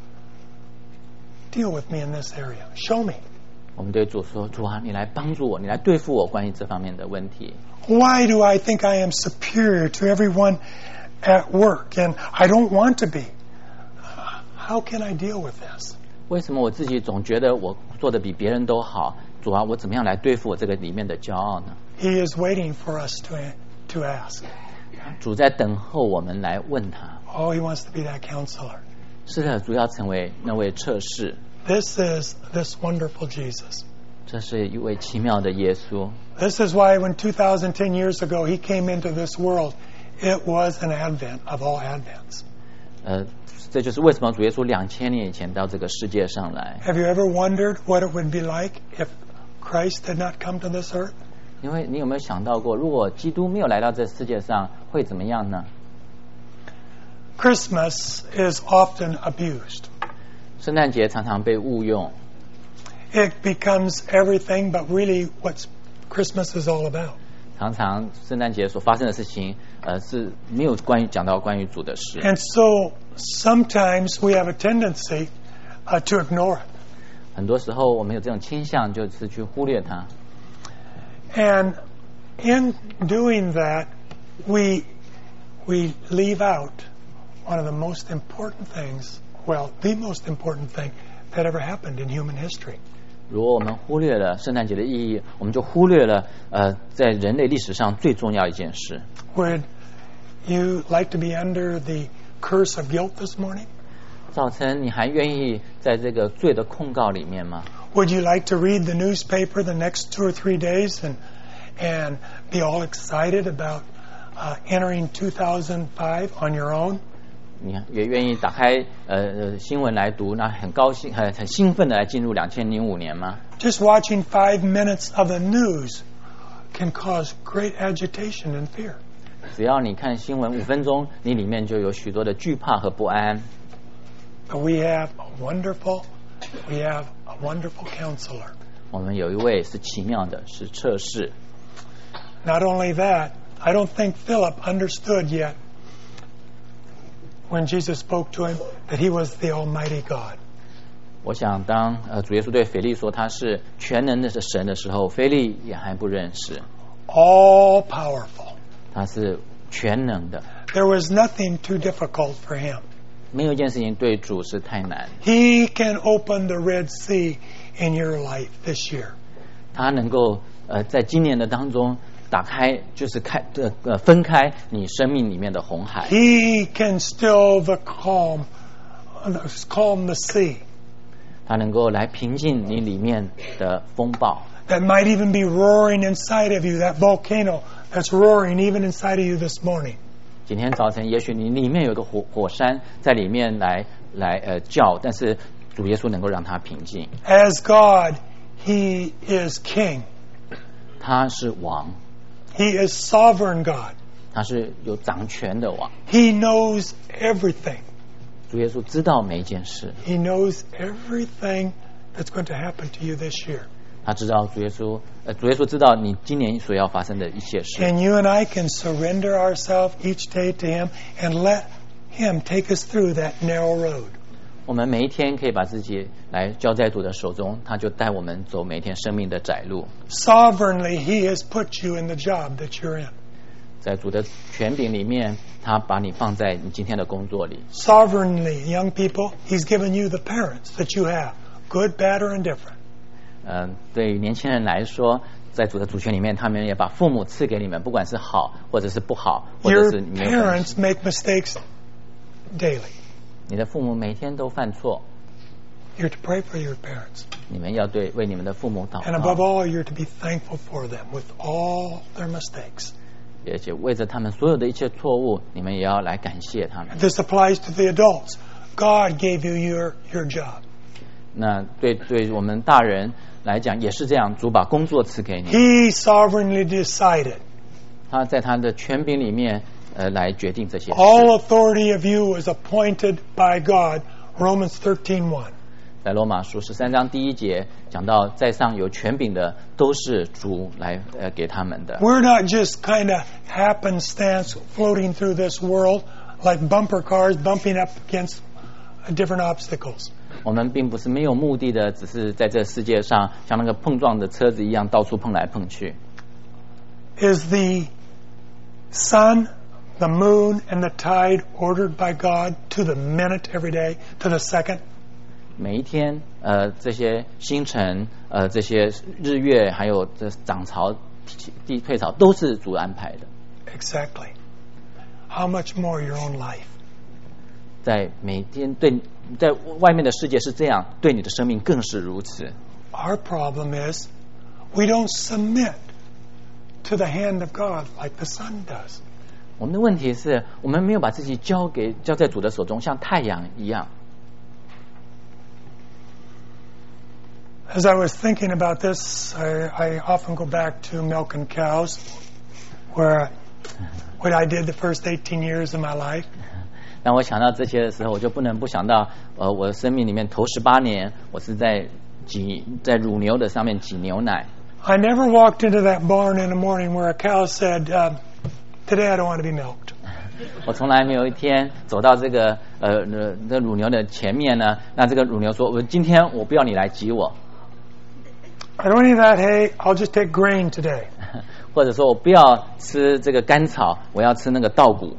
deal with me in this area. Show me. 我们对主说：“主啊，你来帮助我，你来对付我关于这方面的问题。” Why do I think I am superior to everyone at work and I don't want to be? How can I deal with this? 为什么我自己总觉得我做的比别人都好？主啊，我怎么样来对付我这个里面的骄傲呢？ He is waiting for us to, to ask. 主在等候我们来问他。 Oh, he wants to be that counselor. 是的，主要成为那位测试。 This is this wonderful Jesus. 这是一位奇妙的耶稣。 This is why when two thousand ten years ago he came into this world, it was an advent of all advents. 呃，这就是为什么主耶稣两千年以前到这个世界上来。 Have you ever wondered what it would be like if Christ had not come to this earth? 因为你有没有想到过，如果基督没有来到这世界上，会怎么样呢？ Christmas is often abused. 圣诞节常常被误用， It becomes everything but really what Christmas is all about. 常常圣诞节所发生的事情，呃，是没有关于讲到关于主的事。 And so sometimes we have a tendency uh, to ignore it. 很多时候我们有这种倾向，就是去忽略它。 And in doing that, we we leave out one of the most important things, well, the most important thing that ever happened in human history. 如果我们忽略了圣诞节的意义，我们就忽略了呃，在人类历史上最重要一件事。 Would you like to be under the curse of guilt this morning? 早晨，你还愿意在这个罪的控告里面吗？ Would you like to read the newspaper the next two or three days and and be all excited about uh, entering two thousand five on your own? 你也愿意打开呃呃新闻来读，那很高兴、很很兴奋的来进入两千零五年吗？ Just watching five minutes of the news can cause great agitation and fear. 只要你看新闻五分钟，你里面就有许多的惧怕和不安。 But we have a wonderful, we have a wonderful counselor. 我们有一位是奇妙的，是测试。 Not only that, I don't think Philip understood yet when Jesus spoke to him that he was the Almighty God. 我想当呃主耶稣对腓力说他是全能的神的时候，腓力也还不认识， All powerful. 他是全能的， There was nothing too difficult for him. 没有一件事情对主是太难。 He can open the Red Sea in your life this year. 他能够呃在今年的当中打开，就是开呃呃分开你生命里面的红海。 He can still the calm, calm the sea. 他能够来平静你里面的风暴。 That might even be roaring inside of you, that volcano that's roaring even inside of you this morning. 今天早晨，也许你里面有个火火山在里面来来呃叫，但是主耶稣能够让它平静。 As God, He is King. 他是王， He is sovereign God. 他是有掌权的王。 He knows everything. 主耶稣知道每一件事， He knows everything that's going to happen to you this year. 他知道主耶稣呃主耶稣知道你今年所要发生的一切事。 And you and I can surrender ourselves each day to Him and let Him take us through that narrow road. 我们每一天可以把自己来交在主的手中，他就带我们走每一天生命的窄路。 Sovereignly, He has put you in the job that you're in. 在主的权柄里面，他把你放在你今天的工作里。 Sovereignly, young people, He's given you the parents that you have, good, bad, or indifferent. 嗯、呃，对于年轻人来说，在主的主权里面，他们也把父母赐给你们，不管是好或者是不好，或者 Your 是你没有关系 parents make mistakes daily. 你的父母每天都犯错， You're to pray for your parents. 你们要对为你们的父母祷 And above 告， all, you're to be thankful for them with all their mistakes. 而且为着他们所有的一切错误，你们也要来感谢他们。 This applies to the adults. God gave you your, your job. 那对对我们大人来讲也是这样，主把工作赐给你， He sovereignly decided 他在他的权柄里面，呃，来决定这些事。 All authority of you is appointed by God. Romans thirteen one. 在罗马书十三章第一节讲到，在上有权柄的都是主来呃给他们的。 We're not just kind of happenstance floating through this world like bumper cars bumping up against different obstacles. 我们并不是没有目的的，只是在这世界上像那个碰撞的车子一样到处碰来碰去。 Is the sun, the moon, and the tide ordered by God to the minute every day, to the second? 每一天，呃，这些星辰，呃，这些日月，还有这涨潮、地退潮，都是主安排的。 Exactly. How much more your own life? 在每天对，在外面的世界是这样，对你的生命更是如此。 Our problem is we don't submit to the hand of God like the sun does. 我们的问题是我们没有把自己交给交在主的手中，像太阳一样。 As I was thinking about this, I, I often go back to milking cows, where what I did the first eighteen years of my life. 当我想到这些的时候，我就不能不想到，呃，我的生命里面头十八年，我是在挤在乳牛的上面挤牛奶。 I never walked into that barn in the morning where a cow said, uh, "Today I don't want to be milked." 我从来没有一天走到这个呃呃那乳牛的前面呢，那这个乳牛说：“我今天我不要你来挤我。” I don't need that hay. I'll just take grain today. 或者说我不要吃这个干草，我要吃那个稻谷。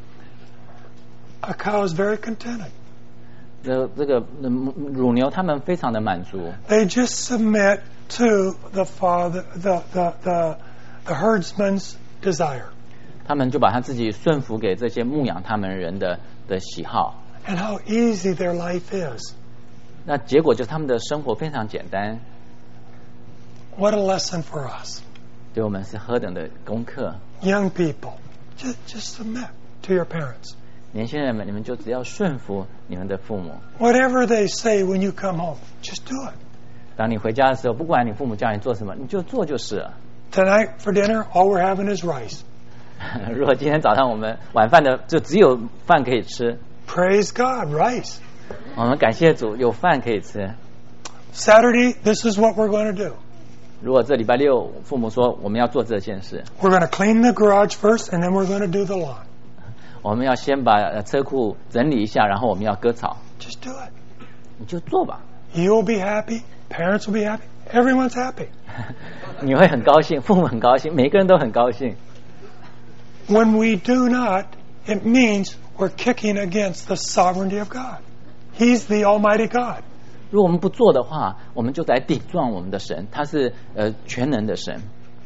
A cow is very contented. 这这个乳牛他们非常的满足。 They just submit to the father, the the the, the herdsman's desire. 他们就把他自己顺服给这些牧养他们人的的喜好。 And how easy their life is. 那结果就是他们的生活非常简单。 What a lesson for us. 对我们是何等的功课。 Young people, just just submit to your parents. 年轻人们，你们就只要顺服你们的父母。 Whatever they say when you come home, just do it. 当你回家的时候，不管你父母叫你做什么，你就做就是了。 Tonight for dinner, all we're having is rice. 如果今天早上我们晚饭的就只有饭可以吃。 Praise God, rice. 我们感谢主，有饭可以吃。 Saturday, this is what we're going to do. 如果这礼拜六父母说我们要做这件事， We're going to clean the garage first, and then we're going to do the lawn. 我们要先把车库整理一下，然后我们要割草。 Just do it. 你就做吧。 You will be happy. Parents will be happy. Everyone's happy. 你会很高兴，父母很高兴，每个人都很高兴。 When we do not, it means we're kicking against the sovereignty of God. He's the Almighty God. 如果我们不做的话，我们就在顶撞我们的神，他是呃全能的神。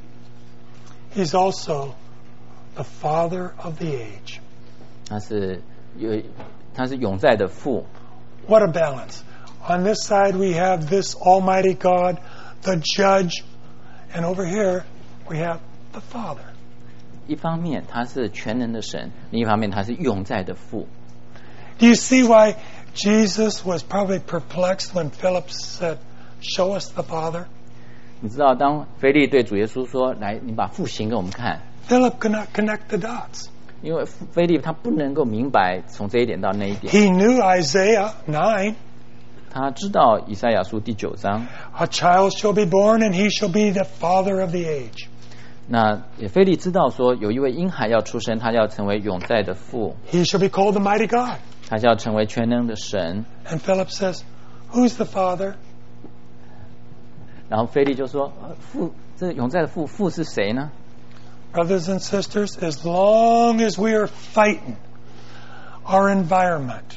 He's also the Father of the age. 他是有，他是永在的父。 What a balance! On this side we have this Almighty God, the Judge, and over here we have the Father. 一方面他是全能的神，另一方面他是永在的父。 Do you see why Jesus was probably perplexed when Philip said, "Show us the Father"? 你知道，当腓利对主耶稣说：“来，你把父行给我们看。” Philip could not connect the dots. 因为腓利他不能够明白从这一点到那一点。 He knew Isaiah nine. 他知道以赛亚书第九章。 A child shall be born, and he shall be the father of the age. 那腓利知道说，有一位婴孩要出生，他要成为永在的父。 He shall be called the mighty God. 他要成为全能的神。 And Philip says, "Who's the father?" 然后腓利就说：“父，这永在的父，父是谁呢？” Brothers and sisters, as long as we are fighting our environment,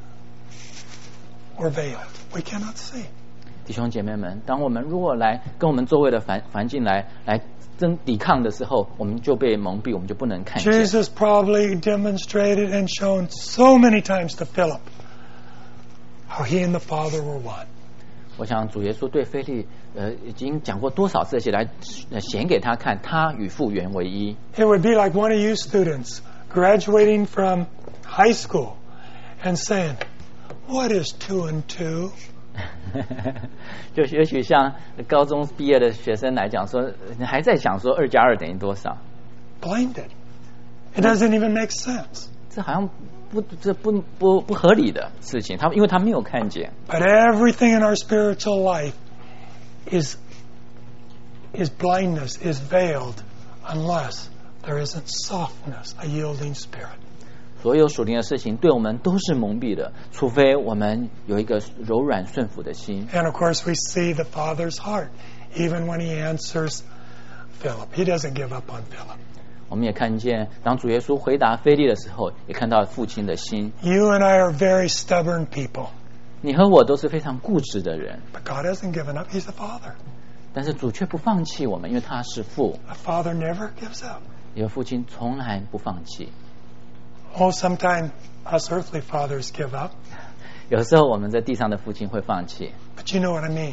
we're veiled. We cannot see. 弟兄姐妹们，当我们如果来跟我们周围的环环境来来争抵抗的时候，我们就被蒙蔽，我们就不能看见。 Jesus probably demonstrated and shown so many times to Philip how he and the Father were one. 我想主耶稣对腓利呃已经讲过多少次，而且来显给他看，他与父原为一。 It would be like one of you students graduating from high school and saying, "What is two and two?" 就也许像高中毕业的学生来讲说，你还在想说二加二等于多少 blinded. It doesn't even make sense. 这好像不这不不不合理的事情，他因为他没有看见。 But everything in our spiritual life is is blindness, is veiled, unless there isn't softness, a yielding spirit. 所有属灵的事情对我们都是蒙蔽的，除非我们有一个柔软顺服的心。 And of course, we see the Father's heart, even when He answers Philip. He doesn't give up on Philip. 我们也看见，当主耶稣回答腓力的时候，也看到父亲的心。 You and I are very stubborn people. 你和我都是非常固执的人， But God hasn't given up. He's the Father. 但是主却不放弃我们，因为他是父。 A father never gives up. 一个父亲从来不放弃。 Oh, sometimes us earthly fathers give up. 有时候我们在地上的父亲会放弃。 But you know what I mean.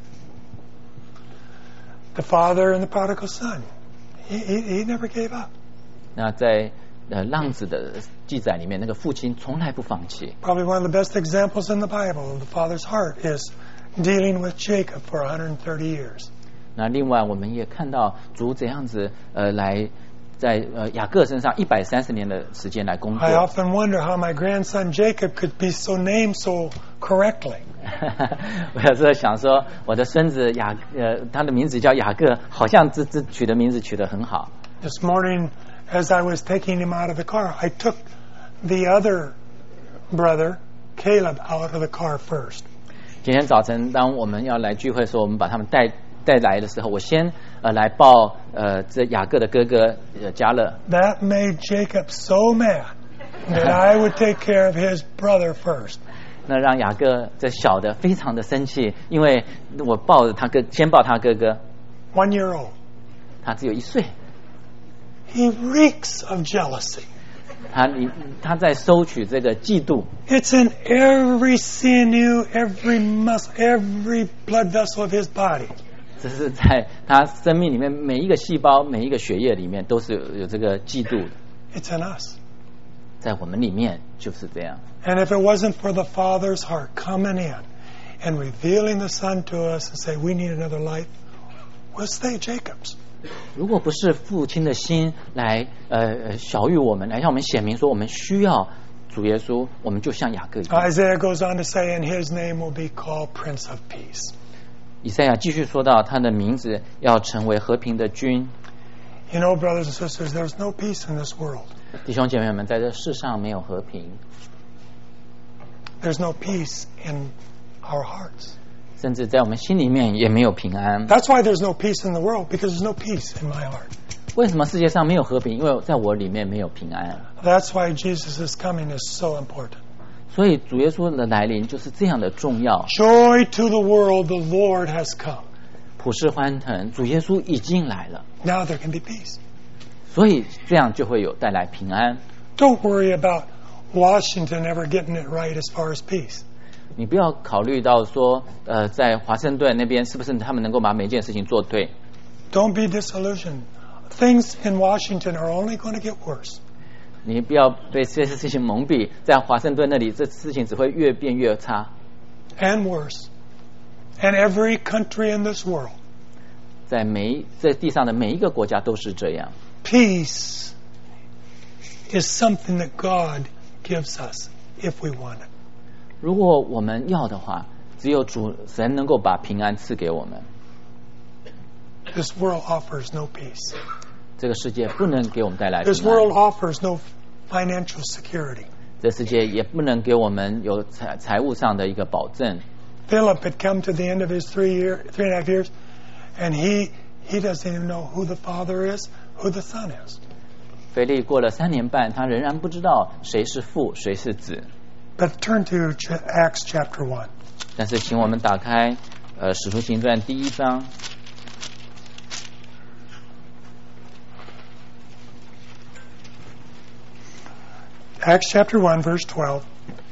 The father and the prodigal son. He, he, he never gave up. 那在呃浪子的记载里面，那个父亲从来不放弃。 Probably one of the best examples in the Bible of the father's heart is dealing with Jacob for one hundred thirty years. 那另外我们也看到主怎样子呃来在呃雅各身上一百三十年的时间来工作。 I often wonder how my grandson Jacob could be so named so correctly. 我有时候想说，我的孙子雅呃他的名字叫雅各，好像这这取的名字取得很好。 This morning, as I was taking him out of the car, I took the other brother, Caleb, out of the car first. 今天早晨，当我们要来聚会的时候，我们把他们带带来的时候，我先呃来抱呃这雅各的哥哥呃加勒。 That made Jacob so mad that I would take care of his brother first. 那让雅各这小的非常的生气，因为我抱着他哥，先抱他哥哥， One year old. 他只有一岁， He reeks of jealousy. 他你他在收取这个嫉妒， It's in every sinew, every muscle, every blood vessel of his body. 这是在他生命里面每一个细胞、每一个血液里面都是有有这个嫉妒的， It's in us. 在我们里面就是这样。 And if it wasn't for the Father's heart coming in and revealing the Son to us and say, we need another life, we'll stay Jacobs. 如果不是父亲的心来呃小于我们，来向我们显明说我们需要主耶稣，我们就像雅各一样。 Isaiah goes on to say, and his name will be called Prince of Peace. 以赛亚继续说到，他的名字要成为和平的君。 You know, brothers and sisters, there's no peace in this world. 弟兄姐妹们，在这世上没有和平， There's no peace in our hearts. 甚至在我们心里面也没有平安。 That's why there's no peace in the world, because there's no peace in my heart. 为什么世界上没有和平？因为在我里面没有平安。 That's why Jesus' coming is so important. 所以主耶稣的来临就是这样的重要。 Joy to the world, the Lord has come. 普世欢腾，主耶稣已经来了， Now there can be peace. 所以这样就会有带来平安。 Don't worry about Washington ever getting it right as far as peace. 你不要考虑到说，呃，在华盛顿那边是不是他们能够把每件事情做对？ Don't be disillusioned. Things in Washington are only going to get worse. 你不要被这些事情蒙蔽，在华盛顿那里，这事情只会越变越差。 And worse. And every country in this world. 在每在地上的每一个国家都是这样。 Peace is something that God gives us if we want it. 如果我们要的话，只有主神能够把平安赐给我们。 This world offers no peace. 这个世界不能给我们带来平 This 安， world offers no financial security. 这世界也不能给我们有财财务上的一个保证。 Philip had come to the end of his three year, three and a half years, and he he doesn't even know who the Father is, who the Son is. 腓利过了三年半，他仍然不知道谁是父，谁是子。 But turn to Acts chapter one. 但是，请我们打开呃《使徒行传》第一章。 Acts chapter one, verse twelve.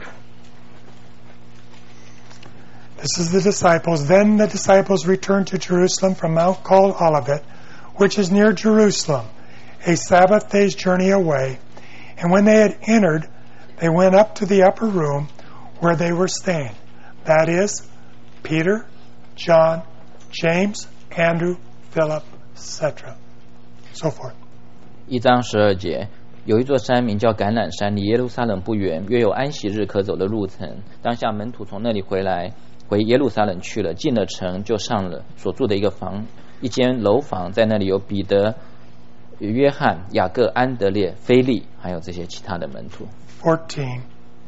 This is the disciples. Then the disciples returned to Jerusalem from Mount called Olivet, which is near Jerusalem, a Sabbath day's journey away. And when they had entered, they went up to the upper room where they were staying. That is, Peter, John, James, Andrew, Philip, et cetera. So forth. 一章十二节，有一座山名叫橄榄山，离耶路撒冷不远，约有安息日可走的路程。当下门徒从那里回来，回耶路撒冷去了。进了城，就上了所住的一个房，一间楼房，在那里有彼得、约翰、雅各、安德烈、腓利，还有这些其他的门徒。 fourteen.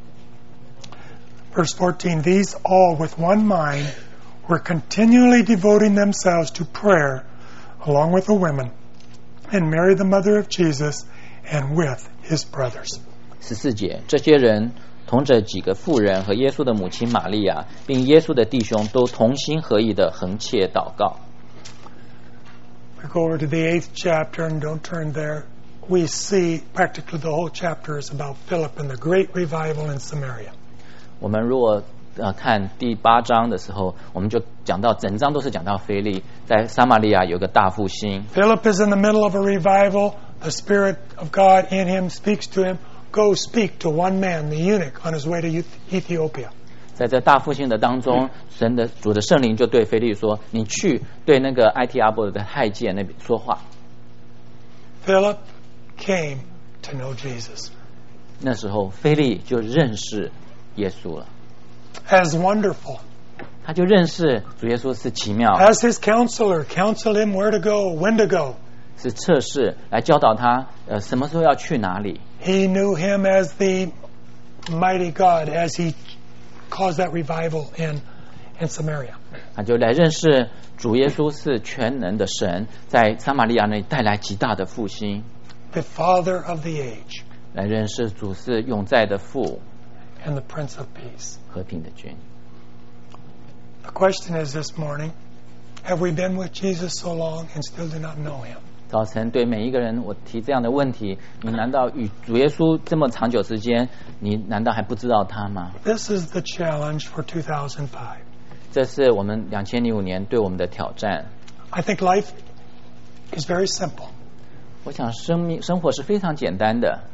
Verse fourteen, these all with one mind were continually devoting themselves to prayer along with the women and Mary the mother of Jesus and with his brothers. 十四节，这些人同着几个妇人和耶稣的母亲玛利亚，并耶稣的弟兄都同心合意的横切祷告。 We go over to the eighth chapter and don't turn there. We see practically the whole chapter is about Philip and the great revival in Samaria. 我们如果呃看第八章的时候，我们就讲到整章都是讲到腓利在撒玛利亚有个大复兴。 Philip is in the middle of a revival. The Spirit of God in him speaks to him. Go speak to one man, the eunuch, on his way to Ethiopia. 在这大复兴的当中，神的主的圣灵就对腓利说：“你去对那个埃提阿波的太监那边说话。” Philip came to know Jesus. 那时候腓利就认识耶稣了。 As wonderful. 他就认识主耶稣是奇妙。 As his counselor, counseled him where to go, when to go. 是测试来教导他，呃，什么时候要去哪里。 He knew him as the mighty God as he caused that revival in in Samaria. 他就来认识主耶稣是全能的神，在撒玛利亚那里带来极大的复兴。 The Father of the age. 来认识主是永在的父。 And the Prince of Peace. 和平的君。 The question is this morning, have we been with Jesus so long and still do not know him? 早晨对每一个人我提这样的问题，你难道与主耶稣这么长久时间，你难道还不知道他吗？ This is the challenge for two thousand five. 这是我们两千零五年对我们的挑战。 I think life is very simple. 我想生命生活是非常简单的。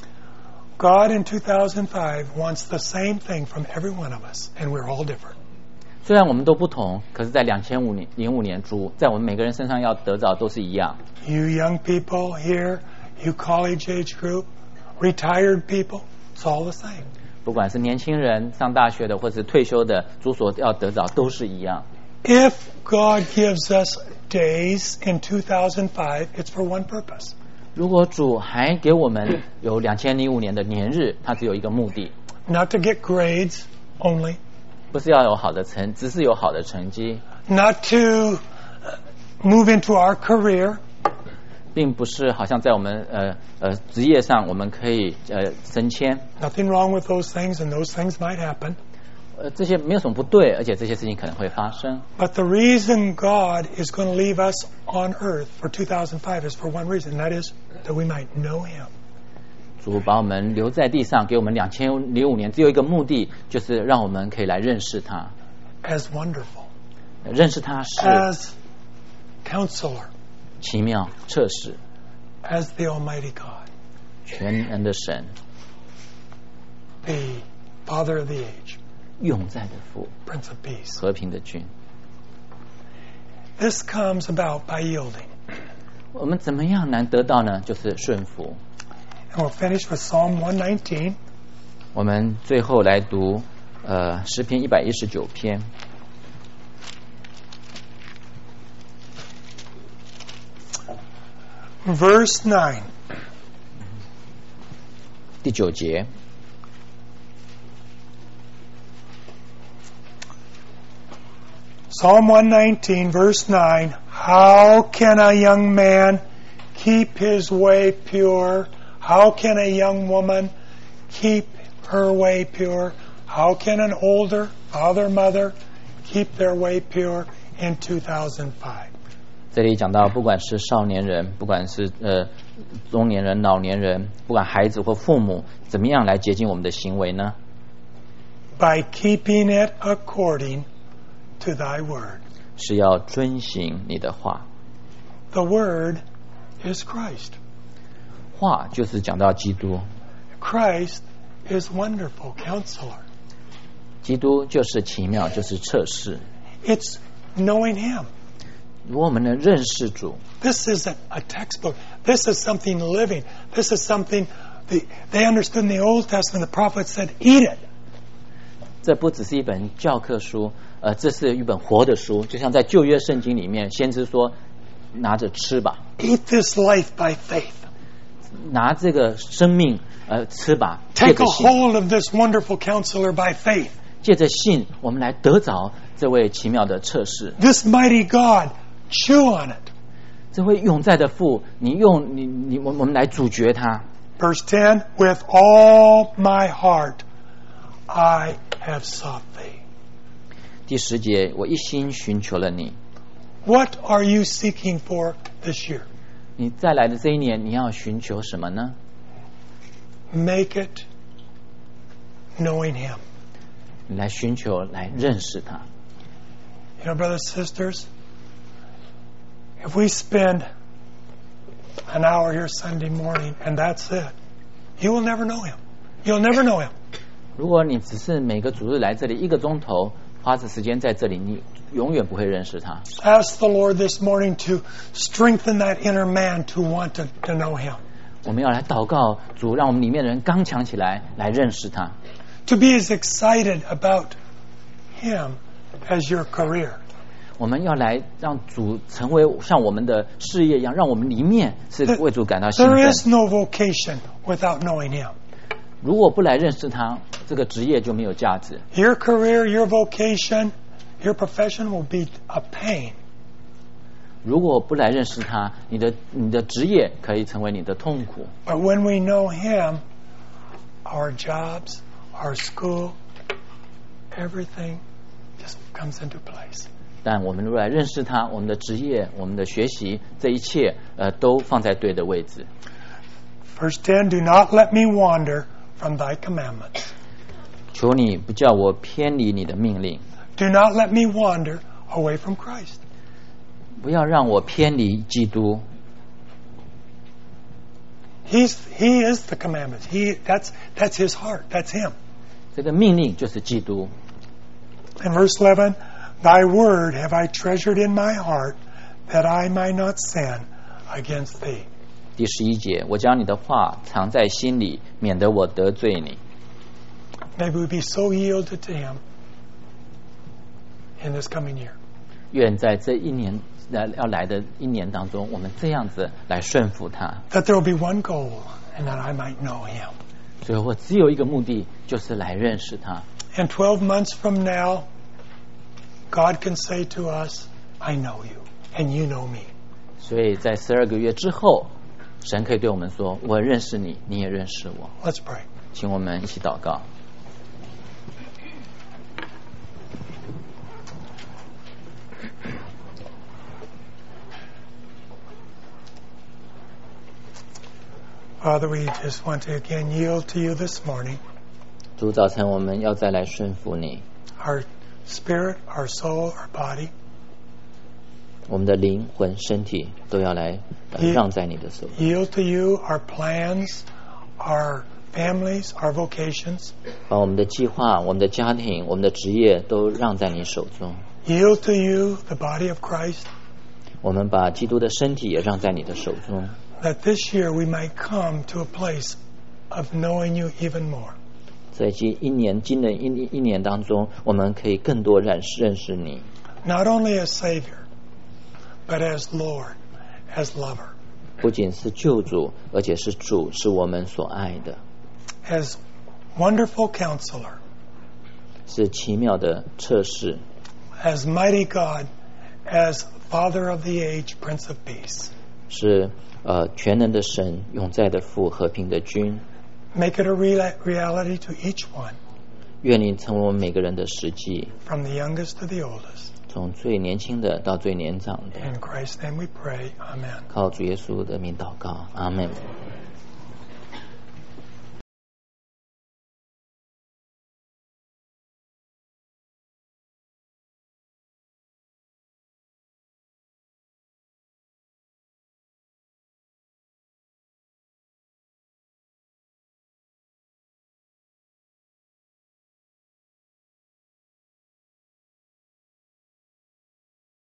God in two thousand five wants the same thing from every one of us, and we're all different. 虽然我们都不同，可是在两千零五年主在我们每个人身上要得到都是一样。 You young people here, you college age group, retired people, it's all the same. 不管是年轻人、上大学的，或是退休的，主所要得到都是一样。 If God gives us days in two thousand five, it's for one purpose. 如果主还给我们有两千零五年的年日，它只有一个目的。 Not to get grades only. 不是要有好的成，只是有好的成绩。 Not to move into our career. 并不是好像在我们呃呃职业上我们可以呃升迁。 Nothing wrong with those things, and those things might happen. 呃，这些没有什么不对，而且这些事情可能会发生。 But the reason God is going to leave us on earth for two thousand five is for one reason, and that is that we might know Him. 主把我们留在地上，给我们两千零五年，只有一个目的，就是让我们可以来认识他。 As wonderful. 认识他是 As counselor. 奇妙测试。 As the Almighty God. 全能的神。 The Father of the age. 永在的父。 Prince of Peace. 和平的君。 This comes about by yielding. 我们怎么样能得到呢？就是顺服。 And we'll finish with Psalm one nineteen. 我们最后来读呃诗篇一百一十九篇。 Verse nine. 第九节。 Psalm one nineteen, verse nine. How can a young man keep his way pure? How can a young woman keep her way pure? How can an older father, mother keep their way pure in two thousand five? 这里讲到，不管是少年人，不管是呃中年人、老年人，不管孩子或父母，怎么样来洁净我们的行为呢？ By keeping it according to thy word. 是要遵行你的话。 The word is Christ. 话就是讲到基督。 Christ is wonderful counselor. 基督就是奇妙，就是测试。 It's knowing Him. 如果我们能认识主， This isn't a textbook. This is something living. This is something the, they understood in the Old Testament. The prophet said, "Eat it." 这不只是一本教科书，呃，这是一本活的书，就像在旧约圣经里面，先知说：“拿着吃吧。” Eat this life by faith. 拿这个生命，呃，吃吧。借 Take 着 a 信， hold of this wonderful counselor by faith. 借着信，我们来得着这位奇妙的测试。 This mighty God, chew on it. 这位永在的父，你用你你我我们来主角他。 Verse ten, with all my heart I have sought thee. 第十节，我一心寻求了你。 What are you seeking for this year? 你再来的这一年，你要寻求什么呢？ Make it knowing him. 你来寻求，来认识他。 You know, brothers and sisters, if we spend an hour here Sunday morning and that's it, you will never know him. You'll never know him. 如果你只是每个主日来这里一个钟头，花着时间在这里，你永远不会认识他。 Ask the Lord this morning to strengthen that inner man to want to, to know him. 我们要来祷告主，让我们里面的人刚强起来，来认识他。 To be as excited about him as your career. 我们要来让主成为像我们的事业一样，让我们里面是为主感到兴 There 奋。 is no vocation without knowing him. 如果不来认识他，这个职业就没有价值。 Your career, your vocation, your profession will be a pain. 如果不来认识他，你的你的职业可以成为你的痛苦。 But when we know him, our jobs, our school, everything just comes into place. 但我们如果来认识他，我们的职业、我们的学习，这一切呃都放在对的位置。 Verse ten, do not let me wander from thy commandments. 求你不叫我偏离你的命令， Do not let me wander away from Christ. 不要让我偏离基督。 He's, he is the commandments. He, that's, that's his heart. That's him. 这个命令就是基督。 And verse eleven, thy word have I treasured in my heart that I might not sin against thee. 第十一节，我将你的话藏在心里，免得我得罪你。 May we be so yielded to him in this coming year. 愿在这一年来要来的一年当中，我们这样子来顺服他。 That there will be one goal, and that I might know him. 所以我只有一个目的，就是来认识他。 And twelve months from now, God can say to us, I know you, and you know me. 所以在十二个月之后，神可以对我们说：“我认识你，你也认识我。” Let's pray. 请我们一起祷告。 Father, we just want to again yield to you this morning. 主，早晨我们要再来顺服你， Our spirit, our soul, our body. 我们的灵魂、身体都要来、呃、 也让在你的手中。 Yield to you our plans, our families, our vocations. 把我们的计划、我们的家庭、我们的职业都让在你手中。 Yield to you the body of Christ. 我们把基督的身体也让在你的手中。 That this year we might come to a place of knowing you even more. 在这一年、今年一一年当中，我们可以更多认识认识你， Not only as Savior, but as Lord, as lover, 不仅是救主，而且是主，是我们所爱的， as wonderful counselor, 是奇妙的测试， as mighty God, as Father of the age, Prince of Peace. 是呃全能的神，永在的父，和平的君。 Make it a real- reality to each one, 愿你成为我们每个人的实际， from the youngest to the oldest. 从最年轻的到最年长的。 In Christ's name we pray. Amen. 靠主耶稣的名祷告，阿门。